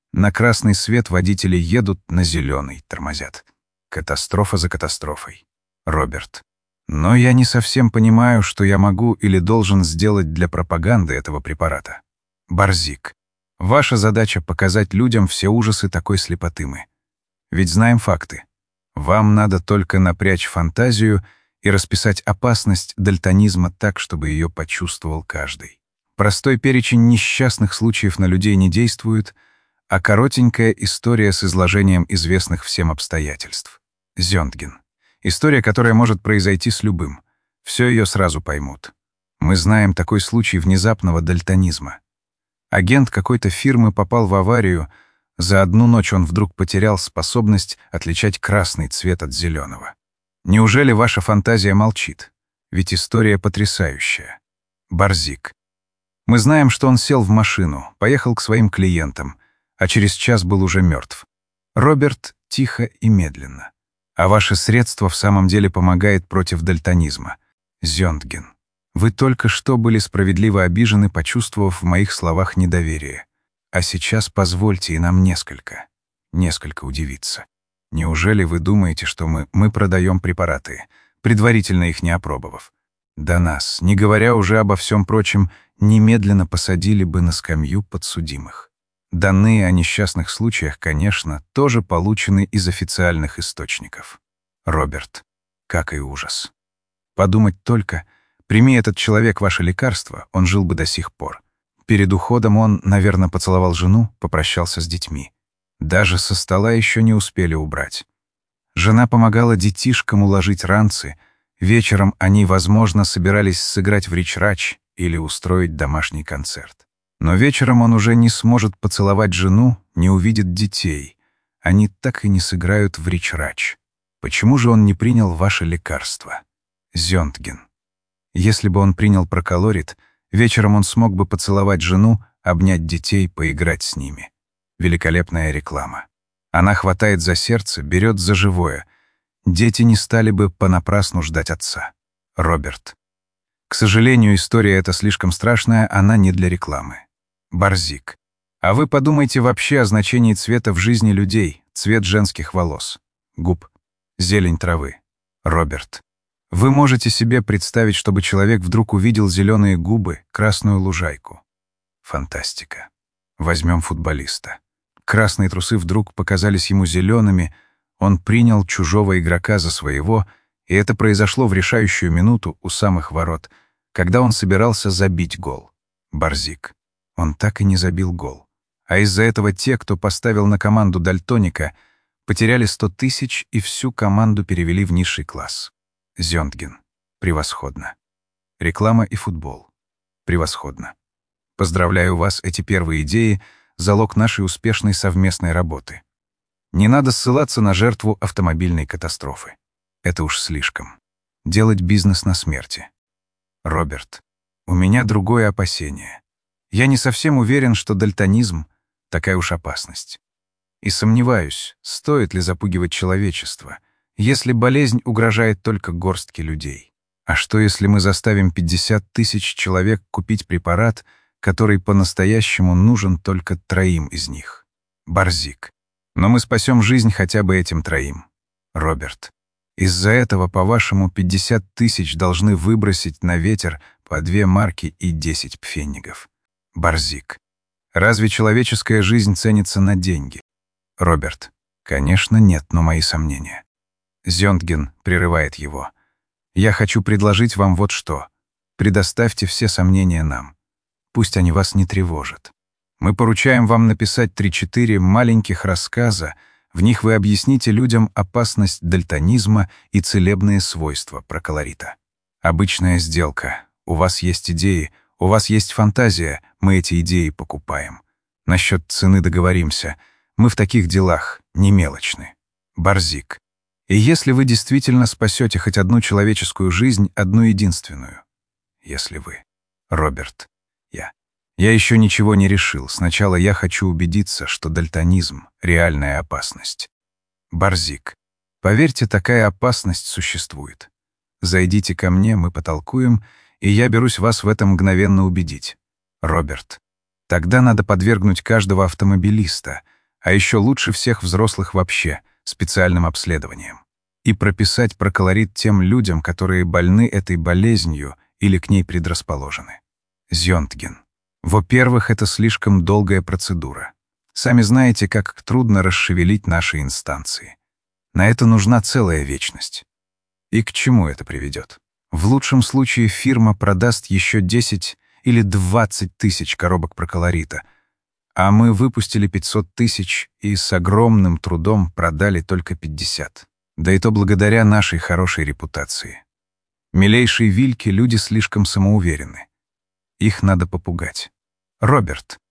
На красный свет водители едут, на зеленый тормозят. Катастрофа за катастрофой. Роберт. Но я не совсем понимаю, что я могу или должен сделать для пропаганды этого препарата. Борзик. Ваша задача — показать людям все ужасы такой слепоты мы. Ведь знаем факты. Вам надо только напрячь фантазию и расписать опасность дальтонизма так, чтобы ее почувствовал каждый. Простой перечень несчастных случаев на людей не действует, а коротенькая история с изложением известных всем обстоятельств. Зёнтген. История, которая может произойти с любым. Все ее сразу поймут. Мы знаем такой случай внезапного дальтонизма. Агент какой-то фирмы попал в аварию. За одну ночь он вдруг потерял способность отличать красный цвет от зеленого. Неужели ваша фантазия молчит? Ведь история потрясающая. Борзик. Мы знаем, что он сел в машину, поехал к своим клиентам, а через час был уже мертв. Роберт тихо и медленно. А ваше средство в самом деле помогает против дальтонизма. Зёнтген. Вы только что были справедливо обижены, почувствовав в моих словах недоверие. А сейчас позвольте и нам несколько, несколько удивиться. Неужели вы думаете, что мы, мы продаем препараты, предварительно их не опробовав? Да нас, не говоря уже обо всем прочем, немедленно посадили бы на скамью подсудимых. Данные о несчастных случаях, конечно, тоже получены из официальных источников. Роберт. Как и ужас. Подумать только, прими этот человек ваше лекарство, он жил бы до сих пор. Перед уходом он, наверное, поцеловал жену, попрощался с детьми. Даже со стола еще не успели убрать. Жена помогала детишкам уложить ранцы. Вечером они, возможно, собирались сыграть в рич-рач или устроить домашний концерт. Но вечером он уже не сможет поцеловать жену, не увидит детей. Они так и не сыграют в рич-рач. Почему же он не принял ваше лекарство? Зёнтген. Если бы он принял прокалорид, вечером он смог бы поцеловать жену, обнять детей, поиграть с ними. Великолепная реклама. Она хватает за сердце, берет за живое. Дети не стали бы понапрасну ждать отца. Роберт. К сожалению, история эта слишком страшная, она не для рекламы. Борзик. А вы подумайте вообще о значении цвета в жизни людей, цвет женских волос, губ, зелень травы. Роберт. Вы можете себе представить, чтобы человек вдруг увидел зеленые губы, красную лужайку? Фантастика. Возьмем футболиста. Красные трусы вдруг показались ему зелеными, он принял чужого игрока за своего, и это произошло в решающую минуту у самых ворот, когда он собирался забить гол. Борзик. Он так и не забил гол. А из-за этого те, кто поставил на команду дальтоника, потеряли сто тысяч и всю команду перевели в низший класс. Зёнтген. Превосходно. Реклама и футбол. Превосходно. Поздравляю вас, эти первые идеи — залог нашей успешной совместной работы. Не надо ссылаться на жертву автомобильной катастрофы. Это уж слишком. Делать бизнес на смерти. Роберт. У меня другое опасение. Я не совсем уверен, что дальтонизм — такая уж опасность. И сомневаюсь, стоит ли запугивать человечество, если болезнь угрожает только горстке людей. А что, если мы заставим пятьдесят тысяч человек купить препарат, который по-настоящему нужен только троим из них? Борзик. Но мы спасем жизнь хотя бы этим троим. Роберт. Из-за этого, по-вашему, пятьдесят тысяч должны выбросить на ветер по две марки и десять пфеннигов. Борзик. Разве человеческая жизнь ценится на деньги? Роберт. Конечно, нет, но мои сомнения. Зёнтген прерывает его. Я хочу предложить вам вот что. Предоставьте все сомнения нам. Пусть они вас не тревожат. Мы поручаем вам написать три-четыре маленьких рассказа, в них вы объясните людям опасность дальтонизма и целебные свойства прокалорита. Обычная сделка. У вас есть идеи, у вас есть фантазия, мы эти идеи покупаем. Насчет цены договоримся. Мы в таких делах не мелочны. Борзик. И если вы действительно спасете хоть одну человеческую жизнь, одну единственную. Если вы. Роберт. Я. Я еще ничего не решил. Сначала я хочу убедиться, что дальтонизм — реальная опасность. Борзик. Поверьте, такая опасность существует. Зайдите ко мне, мы потолкуем, и я берусь вас в этом мгновенно убедить. Роберт. Тогда надо подвергнуть каждого автомобилиста, А еще лучше всех взрослых вообще, специальным обследованием. И прописать проколорид тем людям, которые больны этой болезнью или к ней предрасположены. Зёнтген. Во-первых, это слишком долгая процедура. Сами знаете, как трудно расшевелить наши инстанции. На это нужна целая вечность. И к чему это приведет? В лучшем случае фирма продаст еще десять или двадцать тысяч коробок проколорита, а мы выпустили пятьсот тысяч и с огромным трудом продали только пятьдесят. Да и то благодаря нашей хорошей репутации. Милейшие Вильки — люди слишком самоуверены. Их надо попугать. Роберт.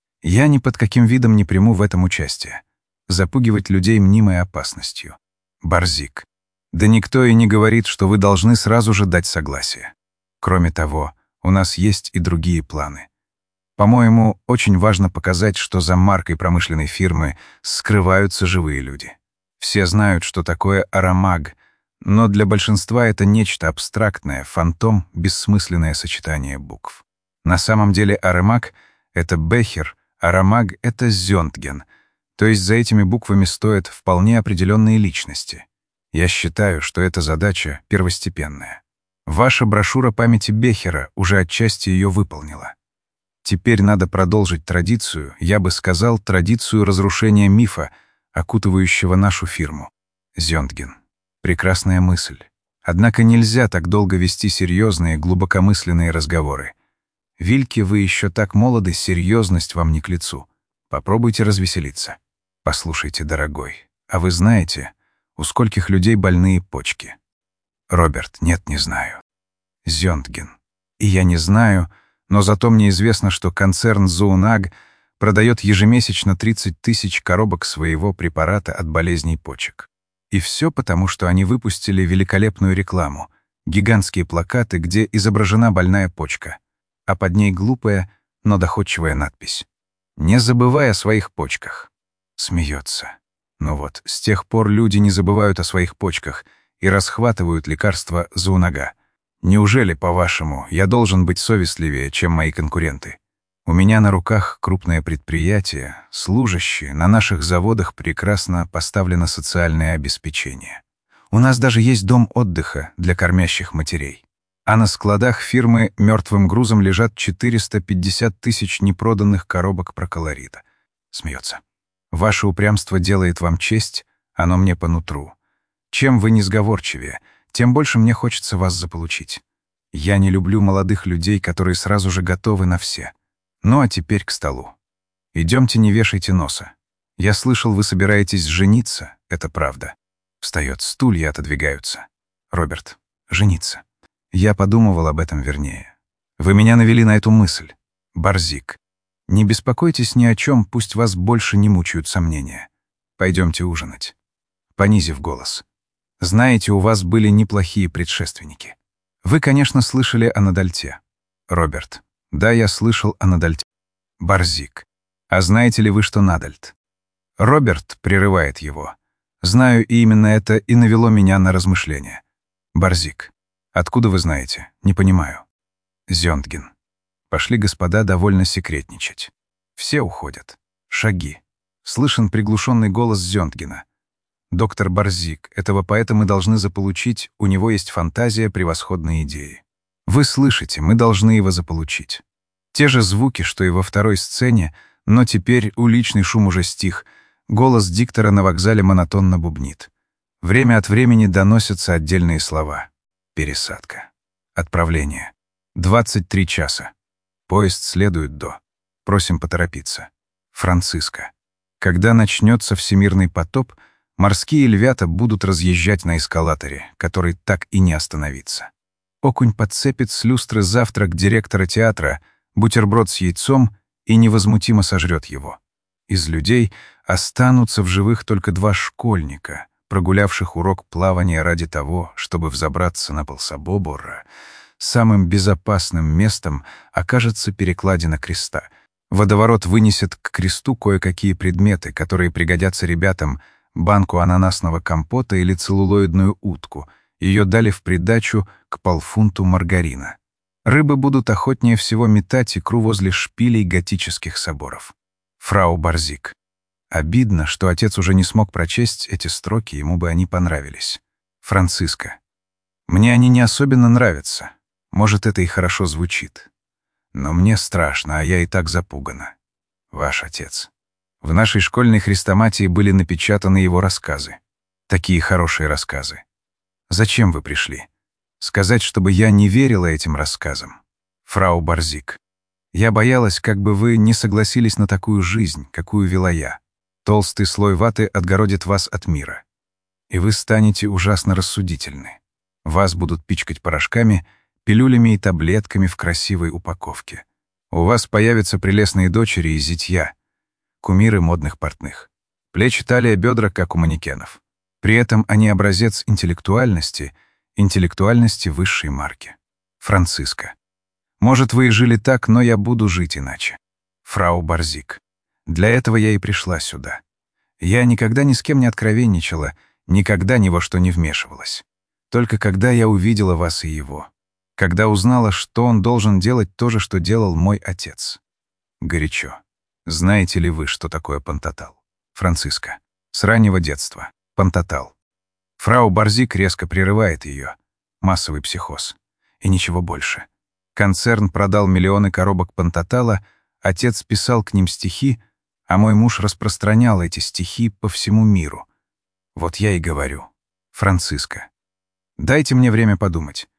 Я ни под каким видом не приму в этом участие. Запугивать людей мнимой опасностью. Борзик. Да никто и не говорит, что вы должны сразу же дать согласие. Кроме того, у нас есть и другие планы. По-моему, очень важно показать, что за маркой промышленной фирмы скрываются живые люди. Все знают, что такое аромаг, но для большинства это нечто абстрактное, фантом, бессмысленное сочетание букв. На самом деле аромаг — это Бехер, аромаг — это Зёнтген, то есть за этими буквами стоят вполне определенные личности. Я считаю, что эта задача первостепенная. Ваша брошюра памяти Бехера уже отчасти ее выполнила. Теперь надо продолжить традицию, я бы сказал, традицию разрушения мифа, окутывающего нашу фирму. Зёнтген. Прекрасная мысль. Однако нельзя так долго вести серьезные, глубокомысленные разговоры. Вильки, вы еще так молоды, серьезность вам не к лицу. Попробуйте развеселиться. Послушайте, дорогой, а вы знаете, у скольких людей больные почки? Роберт, нет, не знаю. Зёнтген. И я не знаю, но зато мне известно, что концерн Зоонаг продает ежемесячно тридцать тысяч коробок своего препарата от болезней почек. И все потому, что они выпустили великолепную рекламу, гигантские плакаты, где изображена больная почка, а под ней глупая, но доходчивая надпись. «Не забывай о своих почках». Смеется. Ну вот, с тех пор люди не забывают о своих почках и расхватывают лекарства Зоонага. Неужели, по-вашему, я должен быть совестливее, чем мои конкуренты? У меня на руках крупное предприятие, служащие, на наших заводах прекрасно поставлено социальное обеспечение. У нас даже есть дом отдыха для кормящих матерей. А на складах фирмы мертвым грузом лежат четыреста пятьдесят тысяч непроданных коробок проколорита. Смеется. Ваше упрямство делает вам честь, оно мне по нутру. Чем вы несговорчивее, тем больше мне хочется вас заполучить. Я не люблю молодых людей, которые сразу же готовы на все. Ну а теперь к столу. Идемте, не вешайте носа. Я слышал, вы собираетесь жениться, это правда. Встает, стулья отодвигаются. Роберт, жениться. Я подумывал об этом вернее. Вы меня навели на эту мысль. Борзик. Не беспокойтесь ни о чем, пусть вас больше не мучают сомнения. Пойдемте ужинать. Понизив голос. Знаете, у вас были неплохие предшественники. Вы, конечно, слышали о Надальте. Роберт. Да, я слышал о Надальте. Борзик. А знаете ли вы, что Надальт? Роберт прерывает его. Знаю, и именно это и навело меня на размышления. Борзик. Откуда вы знаете? Не понимаю. Зёнтген. Пошли господа довольно секретничать. Все уходят. Шаги. Слышен приглушенный голос Зёнтгена. Доктор Борзик, этого поэта мы должны заполучить, у него есть фантазия, превосходные идеи. Вы слышите, мы должны его заполучить. Те же звуки, что и во второй сцене, но теперь уличный шум уже стих, голос диктора на вокзале монотонно бубнит. Время от времени доносятся отдельные слова. Пересадка. Отправление. двадцать три часа. Поезд следует до. Просим поторопиться. Франциско. Когда начнется всемирный потоп, морские львята будут разъезжать на эскалаторе, который так и не остановится. Окунь подцепит с люстры завтрак директора театра, бутерброд с яйцом и невозмутимо сожрет его. Из людей останутся в живых только два школьника, прогулявших урок плавания ради того, чтобы взобраться на Палсабобора. Самым безопасным местом окажется перекладина креста. Водоворот вынесет к кресту кое-какие предметы, которые пригодятся ребятам, банку ананасного компота или целлулоидную утку. Ее дали в придачу к полфунту маргарина. Рыбы будут охотнее всего метать икру возле шпилей готических соборов. Фрау Борзик. Обидно, что отец уже не смог прочесть эти строки, ему бы они понравились. Франциска. Мне они не особенно нравятся. Может, это и хорошо звучит. Но мне страшно, а я и так запугана. Ваш отец. В нашей школьной хрестоматии были напечатаны его рассказы. Такие хорошие рассказы. Зачем вы пришли? Сказать, чтобы я не верила этим рассказам? Фрау Борзик. Я боялась, как бы вы не согласились на такую жизнь, какую вела я. Толстый слой ваты отгородит вас от мира. И вы станете ужасно рассудительны. Вас будут пичкать порошками, пилюлями и таблетками в красивой упаковке. У вас появятся прелестные дочери и зятья, кумиры модных портных. Плечи, талия, бедра, как у манекенов. При этом они образец интеллектуальности, интеллектуальности высшей марки. Франциска. Может, вы и жили так, но я буду жить иначе. Фрау Борзик. Для этого я и пришла сюда. Я никогда ни с кем не откровенничала, никогда ни во что не вмешивалась. Только когда я увидела вас и его. Когда узнала, что он должен делать то же, что делал мой отец. Горячо. Знаете ли вы, что такое пантатал? Франциска. С раннего детства. Пантатал. Фрау Борзик резко прерывает ее. Массовый психоз. И ничего больше. Концерн продал миллионы коробок пантатала, отец писал к ним стихи, а мой муж распространял эти стихи по всему миру. Вот я и говорю. Франциска. Дайте мне время подумать.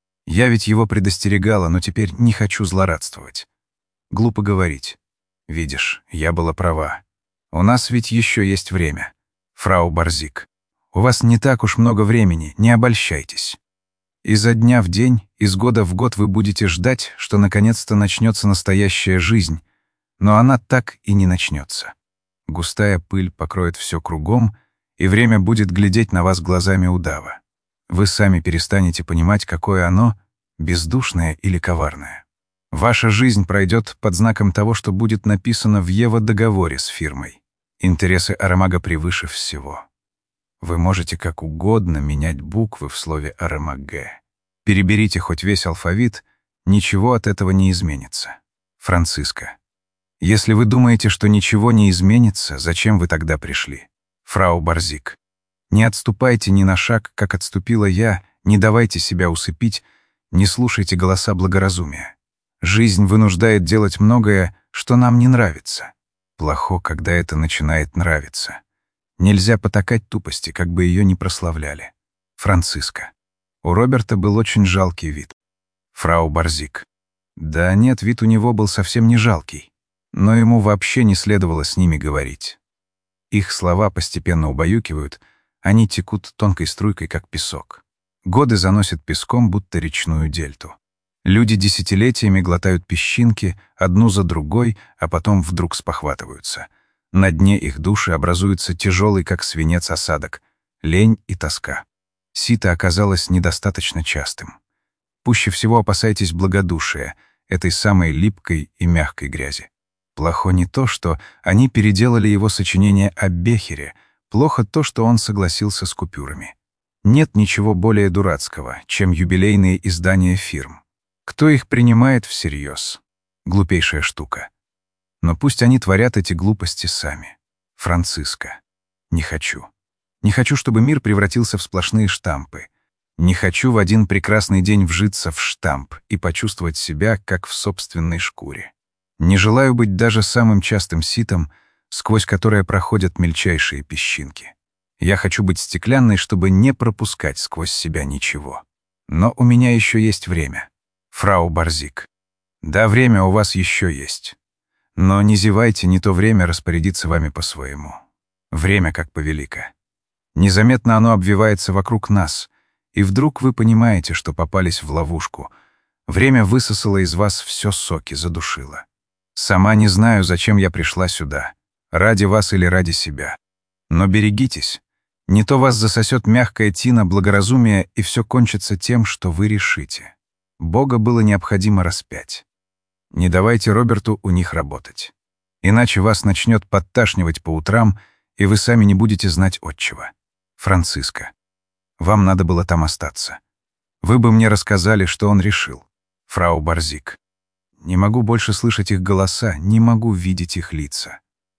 Я ведь его предостерегала, но теперь не хочу злорадствовать. Глупо говорить. Видишь, я была права. У нас ведь еще есть время. Фрау Борзик. У вас не так уж много времени, не обольщайтесь. Изо дня в день, из года в год вы будете ждать, что наконец-то начнется настоящая жизнь, но она так и не начнется. Густая пыль покроет все кругом, и время будет глядеть на вас глазами удава. Вы сами перестанете понимать, какое оно — бездушное или коварное. Ваша жизнь пройдет под знаком того, что будет написано в Ева-договоре с фирмой. Интересы Арамага превыше всего. Вы можете как угодно менять буквы в слове «Арамаге». Переберите хоть весь алфавит, ничего от этого не изменится. Франциска. Если вы думаете, что ничего не изменится, зачем вы тогда пришли? Фрау Борзик. Не отступайте ни на шаг, как отступила я, не давайте себя усыпить, не слушайте голоса благоразумия. Жизнь вынуждает делать многое, что нам не нравится. Плохо, когда это начинает нравиться. Нельзя потакать тупости, как бы ее ни прославляли. Франциска. У Роберта был очень жалкий вид. Фрау Борзик. Да нет, вид у него был совсем не жалкий. Но ему вообще не следовало с ними говорить. Их слова постепенно убаюкивают, они текут тонкой струйкой, как песок. Годы заносят песком, будто речную дельту. Люди десятилетиями глотают песчинки, одну за другой, а потом вдруг спохватываются. На дне их души образуется тяжелый, как свинец, осадок, лень и тоска. Сито оказалось недостаточно частым. Пуще всего опасайтесь благодушия, этой самой липкой и мягкой грязи. Плохо не то, что они переделали его сочинение о Бехере, плохо то, что он согласился с купюрами. Нет ничего более дурацкого, чем юбилейные издания фирм. Кто их принимает всерьез? Глупейшая штука. Но пусть они творят эти глупости сами. Франциска. Не хочу. Не хочу, чтобы мир превратился в сплошные штампы. Не хочу в один прекрасный день вжиться в штамп и почувствовать себя, как в собственной шкуре. Не желаю быть даже самым частым ситом, сквозь которое проходят мельчайшие песчинки. Я хочу быть стеклянной, чтобы не пропускать сквозь себя ничего. Но у меня еще есть время. Фрау Борзик. Да, время у вас еще есть. Но не зевайте, не то время распорядится вами по-своему. Время как повелика. Незаметно оно обвивается вокруг нас, и вдруг вы понимаете, что попались в ловушку. Время высосало из вас все соки, задушило. Сама не знаю, зачем я пришла сюда. Ради вас или ради себя. Но берегитесь. Не то вас засосет мягкая тина благоразумия, и все кончится тем, что вы решите. Бога было необходимо распять. Не давайте Роберту у них работать. Иначе вас начнет подташнивать по утрам, и вы сами не будете знать отчего. Франциска. Вам надо было там остаться. Вы бы мне рассказали, что он решил. Фрау Борзик. Не могу больше слышать их голоса, не могу видеть их лица.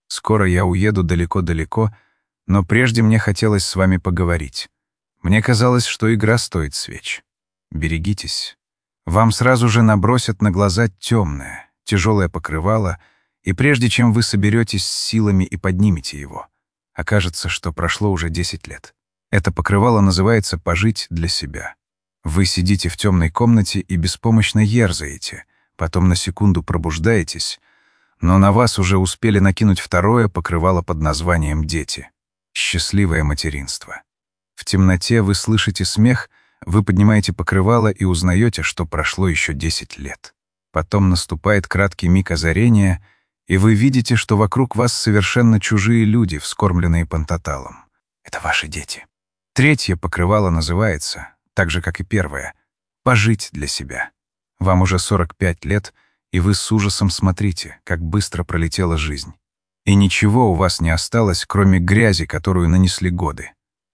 Скоро я уеду далеко-далеко, но прежде мне хотелось с вами поговорить. Мне казалось, что игра стоит свеч. Берегитесь. Вам сразу же набросят на глаза темное, тяжелое покрывало, и прежде чем вы соберетесь с силами и поднимете его, окажется, что прошло уже десять лет. Это покрывало называется «пожить для себя». Вы сидите в темной комнате и беспомощно ерзаете, потом на секунду пробуждаетесь, но на вас уже успели накинуть второе покрывало под названием «дети». Счастливое материнство. В темноте вы слышите смех, вы поднимаете покрывало и узнаете, что прошло еще десять лет. Потом наступает краткий миг озарения, и вы видите, что вокруг вас совершенно чужие люди, вскормленные пантоталом. Это ваши дети. Третье покрывало называется, так же, как и первое, «пожить для себя». Вам уже сорок пять лет, и вы с ужасом смотрите, как быстро пролетела жизнь. И ничего у вас не осталось, кроме грязи, которую нанесли годы.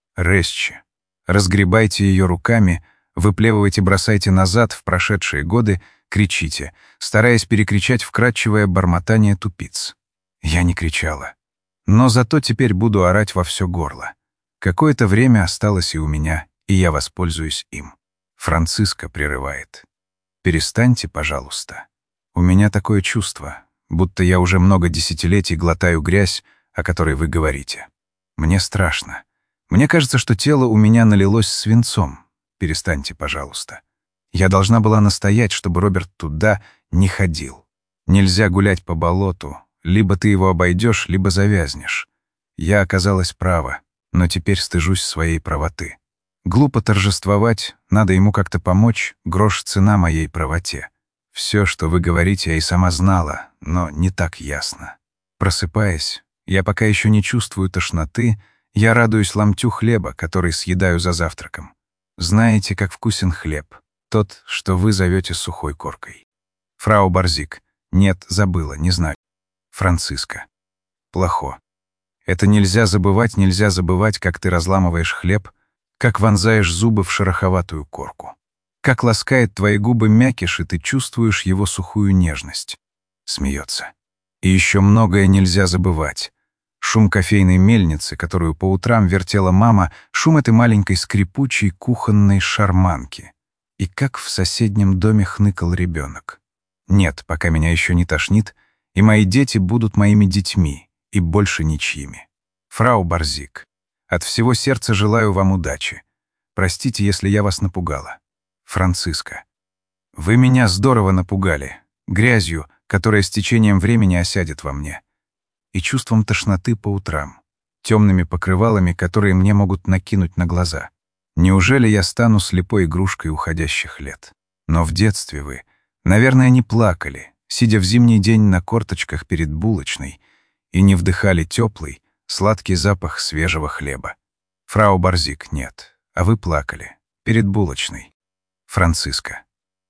Резче. Разгребайте ее руками, выплевывайте, бросайте назад в прошедшие годы, кричите, стараясь перекричать вкрадчивое бормотание тупиц. Я не кричала. Но зато теперь буду орать во все горло. Какое-то время осталось и у меня, и я воспользуюсь им. Франциска прерывает. «Перестаньте, пожалуйста. У меня такое чувство, будто я уже много десятилетий глотаю грязь, о которой вы говорите. Мне страшно. Мне кажется, что тело у меня налилось свинцом. Перестаньте, пожалуйста. Я должна была настоять, чтобы Роберт туда не ходил. Нельзя гулять по болоту. Либо ты его обойдешь, либо завязнешь. Я оказалась права, но теперь стыжусь своей правоты. Глупо торжествовать, надо ему как-то помочь, грош цена моей правоте. Все, что вы говорите, я и сама знала, но не так ясно. Просыпаясь, я пока еще не чувствую тошноты, я радуюсь ломтю хлеба, который съедаю за завтраком. Знаете, как вкусен хлеб, тот, что вы зовете сухой коркой. Фрау Борзик. Нет, забыла, не знаю. Франциска. Плохо. Это нельзя забывать, нельзя забывать, как ты разламываешь хлеб, как вонзаешь зубы в шероховатую корку. Как ласкает твои губы мякиш, и ты чувствуешь его сухую нежность. Смеется. И еще многое нельзя забывать. Шум кофейной мельницы, которую по утрам вертела мама, шум этой маленькой скрипучей кухонной шарманки. И как в соседнем доме хныкал ребенок. Нет, пока меня еще не тошнит, и мои дети будут моими детьми, и больше ничьими. Фрау Борзик, от всего сердца желаю вам удачи. Простите, если я вас напугала. Франциска. Вы меня здорово напугали. Грязью, которая с течением времени осядет во мне. И чувством тошноты по утрам. Темными покрывалами, которые мне могут накинуть на глаза. Неужели я стану слепой игрушкой уходящих лет? Но в детстве вы, наверное, не плакали, сидя в зимний день на корточках перед булочной, и не вдыхали теплый, сладкий запах свежего хлеба. Фрау Борзик, нет, а вы плакали. Перед булочной. Франциска.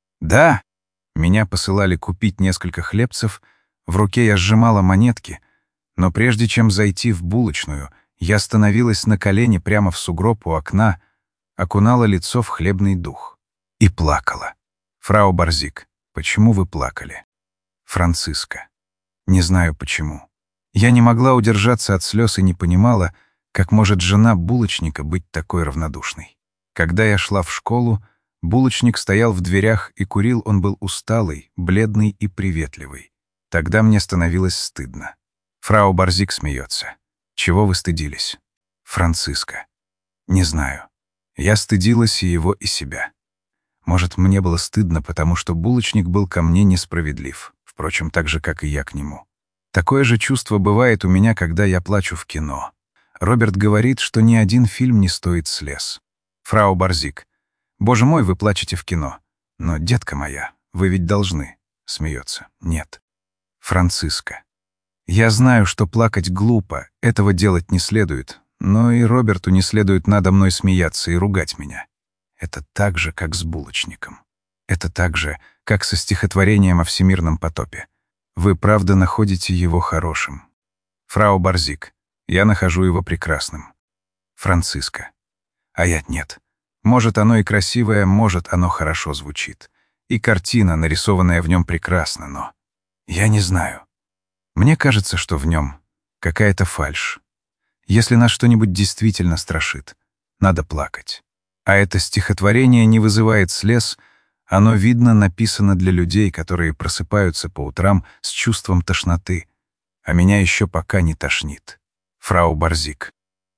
Да, меня посылали купить несколько хлебцев, в руке я сжимала монетки, но прежде чем зайти в булочную, я становилась на колени прямо в сугроб у окна, окунала лицо в хлебный дух. И плакала. Фрау Борзик, почему вы плакали? Франциска. Не знаю почему. Я не могла удержаться от слез и не понимала, как может жена булочника быть такой равнодушной. Когда я шла в школу, булочник стоял в дверях, и курил он был усталый, бледный и приветливый. Тогда мне становилось стыдно. Фрау Борзик смеется. Чего вы стыдились? Франциска. Не знаю. Я стыдилась и его, и себя. Может, мне было стыдно, потому что булочник был ко мне несправедлив, впрочем, так же, как и я к нему. Такое же чувство бывает у меня, когда я плачу в кино. Роберт говорит, что ни один фильм не стоит слез. Фрау Борзик. Боже мой, вы плачете в кино. Но, детка моя, вы ведь должны. Смеется. Нет. Франциска. Я знаю, что плакать глупо, этого делать не следует, но и Роберту не следует надо мной смеяться и ругать меня. Это так же, как с булочником. Это так же, как со стихотворением о всемирном потопе. Вы правда находите его хорошим. Фрау Борзик. Я нахожу его прекрасным. Франциска. А я нет. Может, оно и красивое, может, оно хорошо звучит. И картина, нарисованная в нем, прекрасна, но... Я не знаю. Мне кажется, что в нем Какая-то фальшь. Если нас что-нибудь действительно страшит, надо плакать. А это стихотворение не вызывает слез, оно, видно, написано для людей, которые просыпаются по утрам с чувством тошноты, а меня еще пока не тошнит. Фрау Барзик.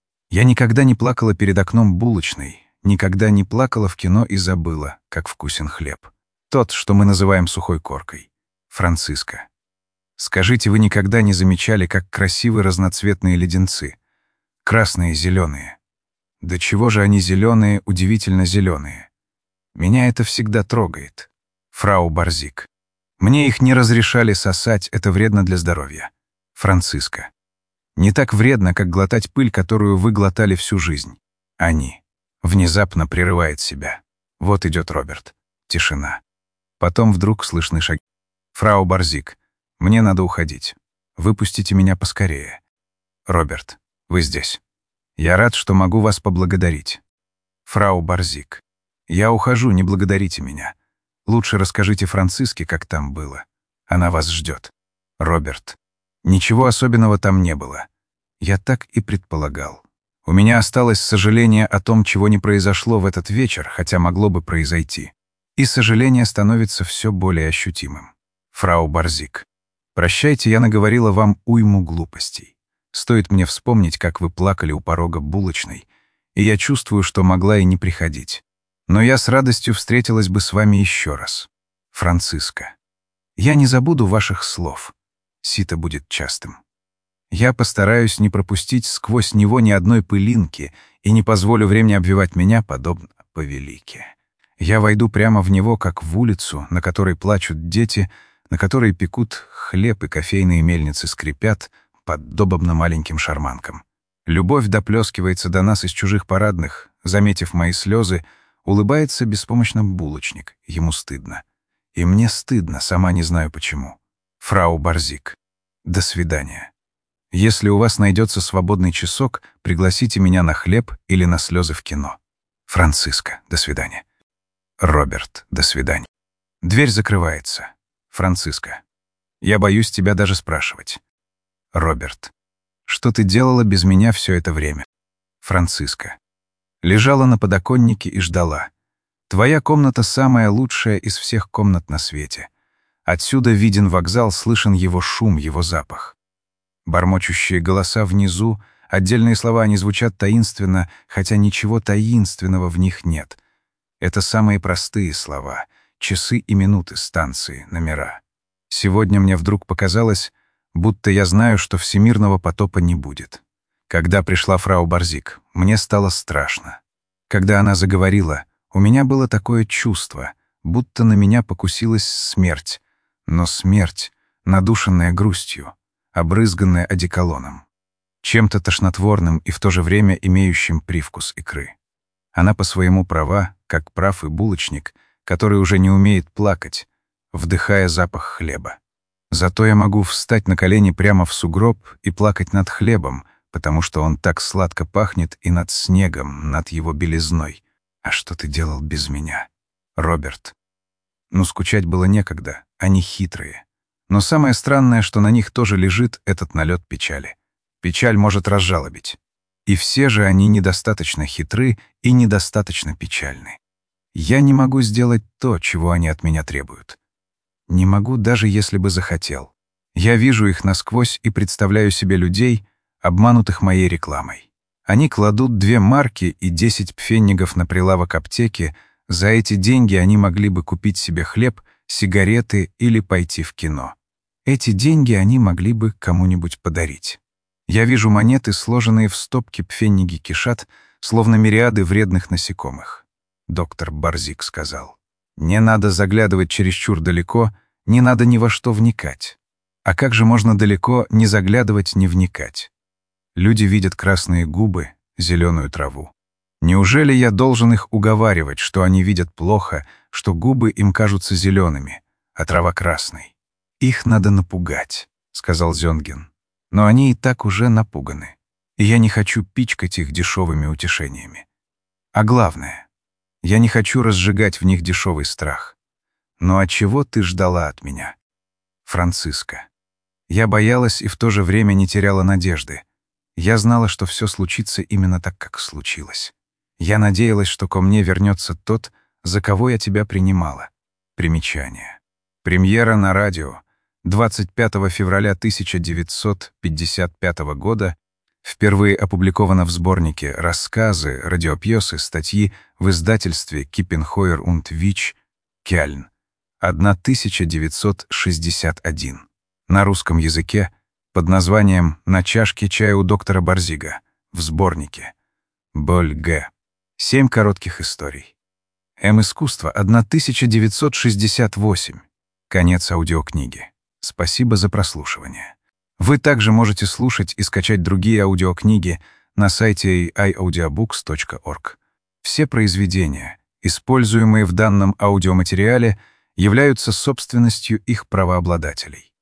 Я никогда не плакала перед окном булочной, никогда не плакала в кино и забыла, как вкусен хлеб. Тот, что мы называем сухой коркой. Франциска. Скажите, вы никогда не замечали, как красивы разноцветные леденцы? Красные, зеленые. До чего же они зеленые, удивительно зеленые. Меня это всегда трогает. Фрау Барзик. Мне их не разрешали сосать, это вредно для здоровья. Франциска. Не так вредно, как глотать пыль, которую вы глотали всю жизнь. Они. Внезапно прерывает себя. Вот идет Роберт. Тишина. Потом вдруг слышны шаги. Фрау Барзик. Мне надо уходить. Выпустите меня поскорее. Роберт. Вы здесь. Я рад, что могу вас поблагодарить. Фрау Барзик. Я ухожу, не благодарите меня. Лучше расскажите Франциске, как там было. Она вас ждет. Роберт. Ничего особенного там не было. Я так и предполагал. У меня осталось сожаление о том, чего не произошло в этот вечер, хотя могло бы произойти. И сожаление становится все более ощутимым. Фрау Барзик. Прощайте, я наговорила вам уйму глупостей. Стоит мне вспомнить, как вы плакали у порога булочной, и я чувствую, что могла и не приходить. Но я с радостью встретилась бы с вами еще раз. Франциска. Я не забуду ваших слов. Сито будет частым. Я постараюсь не пропустить сквозь него ни одной пылинки и не позволю времени обвивать меня, подобно повелике. Я войду прямо в него, как в улицу, на которой плачут дети, на которой пекут хлеб и кофейные мельницы скрипят, подобно маленьким шарманкам. Любовь доплескивается до нас из чужих парадных, заметив мои слезы, улыбается беспомощно булочник, ему стыдно. И мне стыдно, сама не знаю почему. Фрау Барзик. До свидания. Если у вас найдется свободный часок, пригласите меня на хлеб или на слезы в кино. Франциска. До свидания. Роберт. До свидания. Дверь закрывается. Франциска. Я боюсь тебя даже спрашивать. Роберт. Что ты делала без меня все это время? Франциска. Лежала на подоконнике и ждала. Твоя комната самая лучшая из всех комнат на свете. Отсюда виден вокзал, слышен его шум, его запах. Бормочущие голоса внизу, отдельные слова, они звучат таинственно, хотя ничего таинственного в них нет. Это самые простые слова, часы и минуты, станции, номера. Сегодня мне вдруг показалось, будто я знаю, что всемирного потопа не будет. Когда пришла фрау Барзик, мне стало страшно. Когда она заговорила, у меня было такое чувство, будто на меня покусилась смерть, но смерть, надушенная грустью, обрызганная одеколоном, чем-то тошнотворным и в то же время имеющим привкус икры. Она по своему права, как прав и булочник, который уже не умеет плакать, вдыхая запах хлеба. Зато я могу встать на колени прямо в сугроб и плакать над хлебом, потому что он так сладко пахнет, и над снегом, над его белизной. А что ты делал без меня, Роберт? Ну, скучать было некогда, они хитрые. Но самое странное, что на них тоже лежит этот налет печали. Печаль может разжалобить. И все же они недостаточно хитры и недостаточно печальны. Я не могу сделать то, чего они от меня требуют. Не могу, даже если бы захотел. Я вижу их насквозь и представляю себе людей, обманутых моей рекламой. Они кладут две марки и десять пфеннигов на прилавок аптеки. За эти деньги они могли бы купить себе хлеб, сигареты или пойти в кино. Эти деньги они могли бы кому-нибудь подарить. Я вижу монеты, сложенные в стопки, пфенниги кишат, словно мириады вредных насекомых. Доктор Барзик сказал: «Не надо заглядывать чересчур далеко, не надо ни во что вникать». А как же можно далеко не заглядывать, не вникать? Люди видят красные губы, зеленую траву. Неужели я должен их уговаривать, что они видят плохо, что губы им кажутся зелеными, а трава красной? «Их надо напугать», — сказал Зёнгин. «Но они и так уже напуганы, и я не хочу пичкать их дешевыми утешениями. А главное, я не хочу разжигать в них дешевый страх. Но от чего ты ждала от меня, Франциска? Я боялась и в то же время не теряла надежды. Я знала, что все случится именно так, как случилось. Я надеялась, что ко мне вернется тот, за кого я тебя принимала. Примечание. Премьера на радио. двадцать пятого февраля тысяча девятьсот пятьдесят пятого года впервые опубликовано в сборнике «Рассказы, радиопьесы, статьи» в издательстве Киппенхойер und Вич, Кельн, тысяча девятьсот шестьдесят один. На русском языке под названием «На чашке чая у доктора Борзига» в сборнике Боль Г. Семь коротких историй. М-искусство, тысяча девятьсот шестьдесят восемь. Конец аудиокниги. Спасибо за прослушивание. Вы также можете слушать и скачать другие аудиокниги на сайте эй ай аудиобукс точка орг. Все произведения, используемые в данном аудиоматериале, являются собственностью их правообладателей.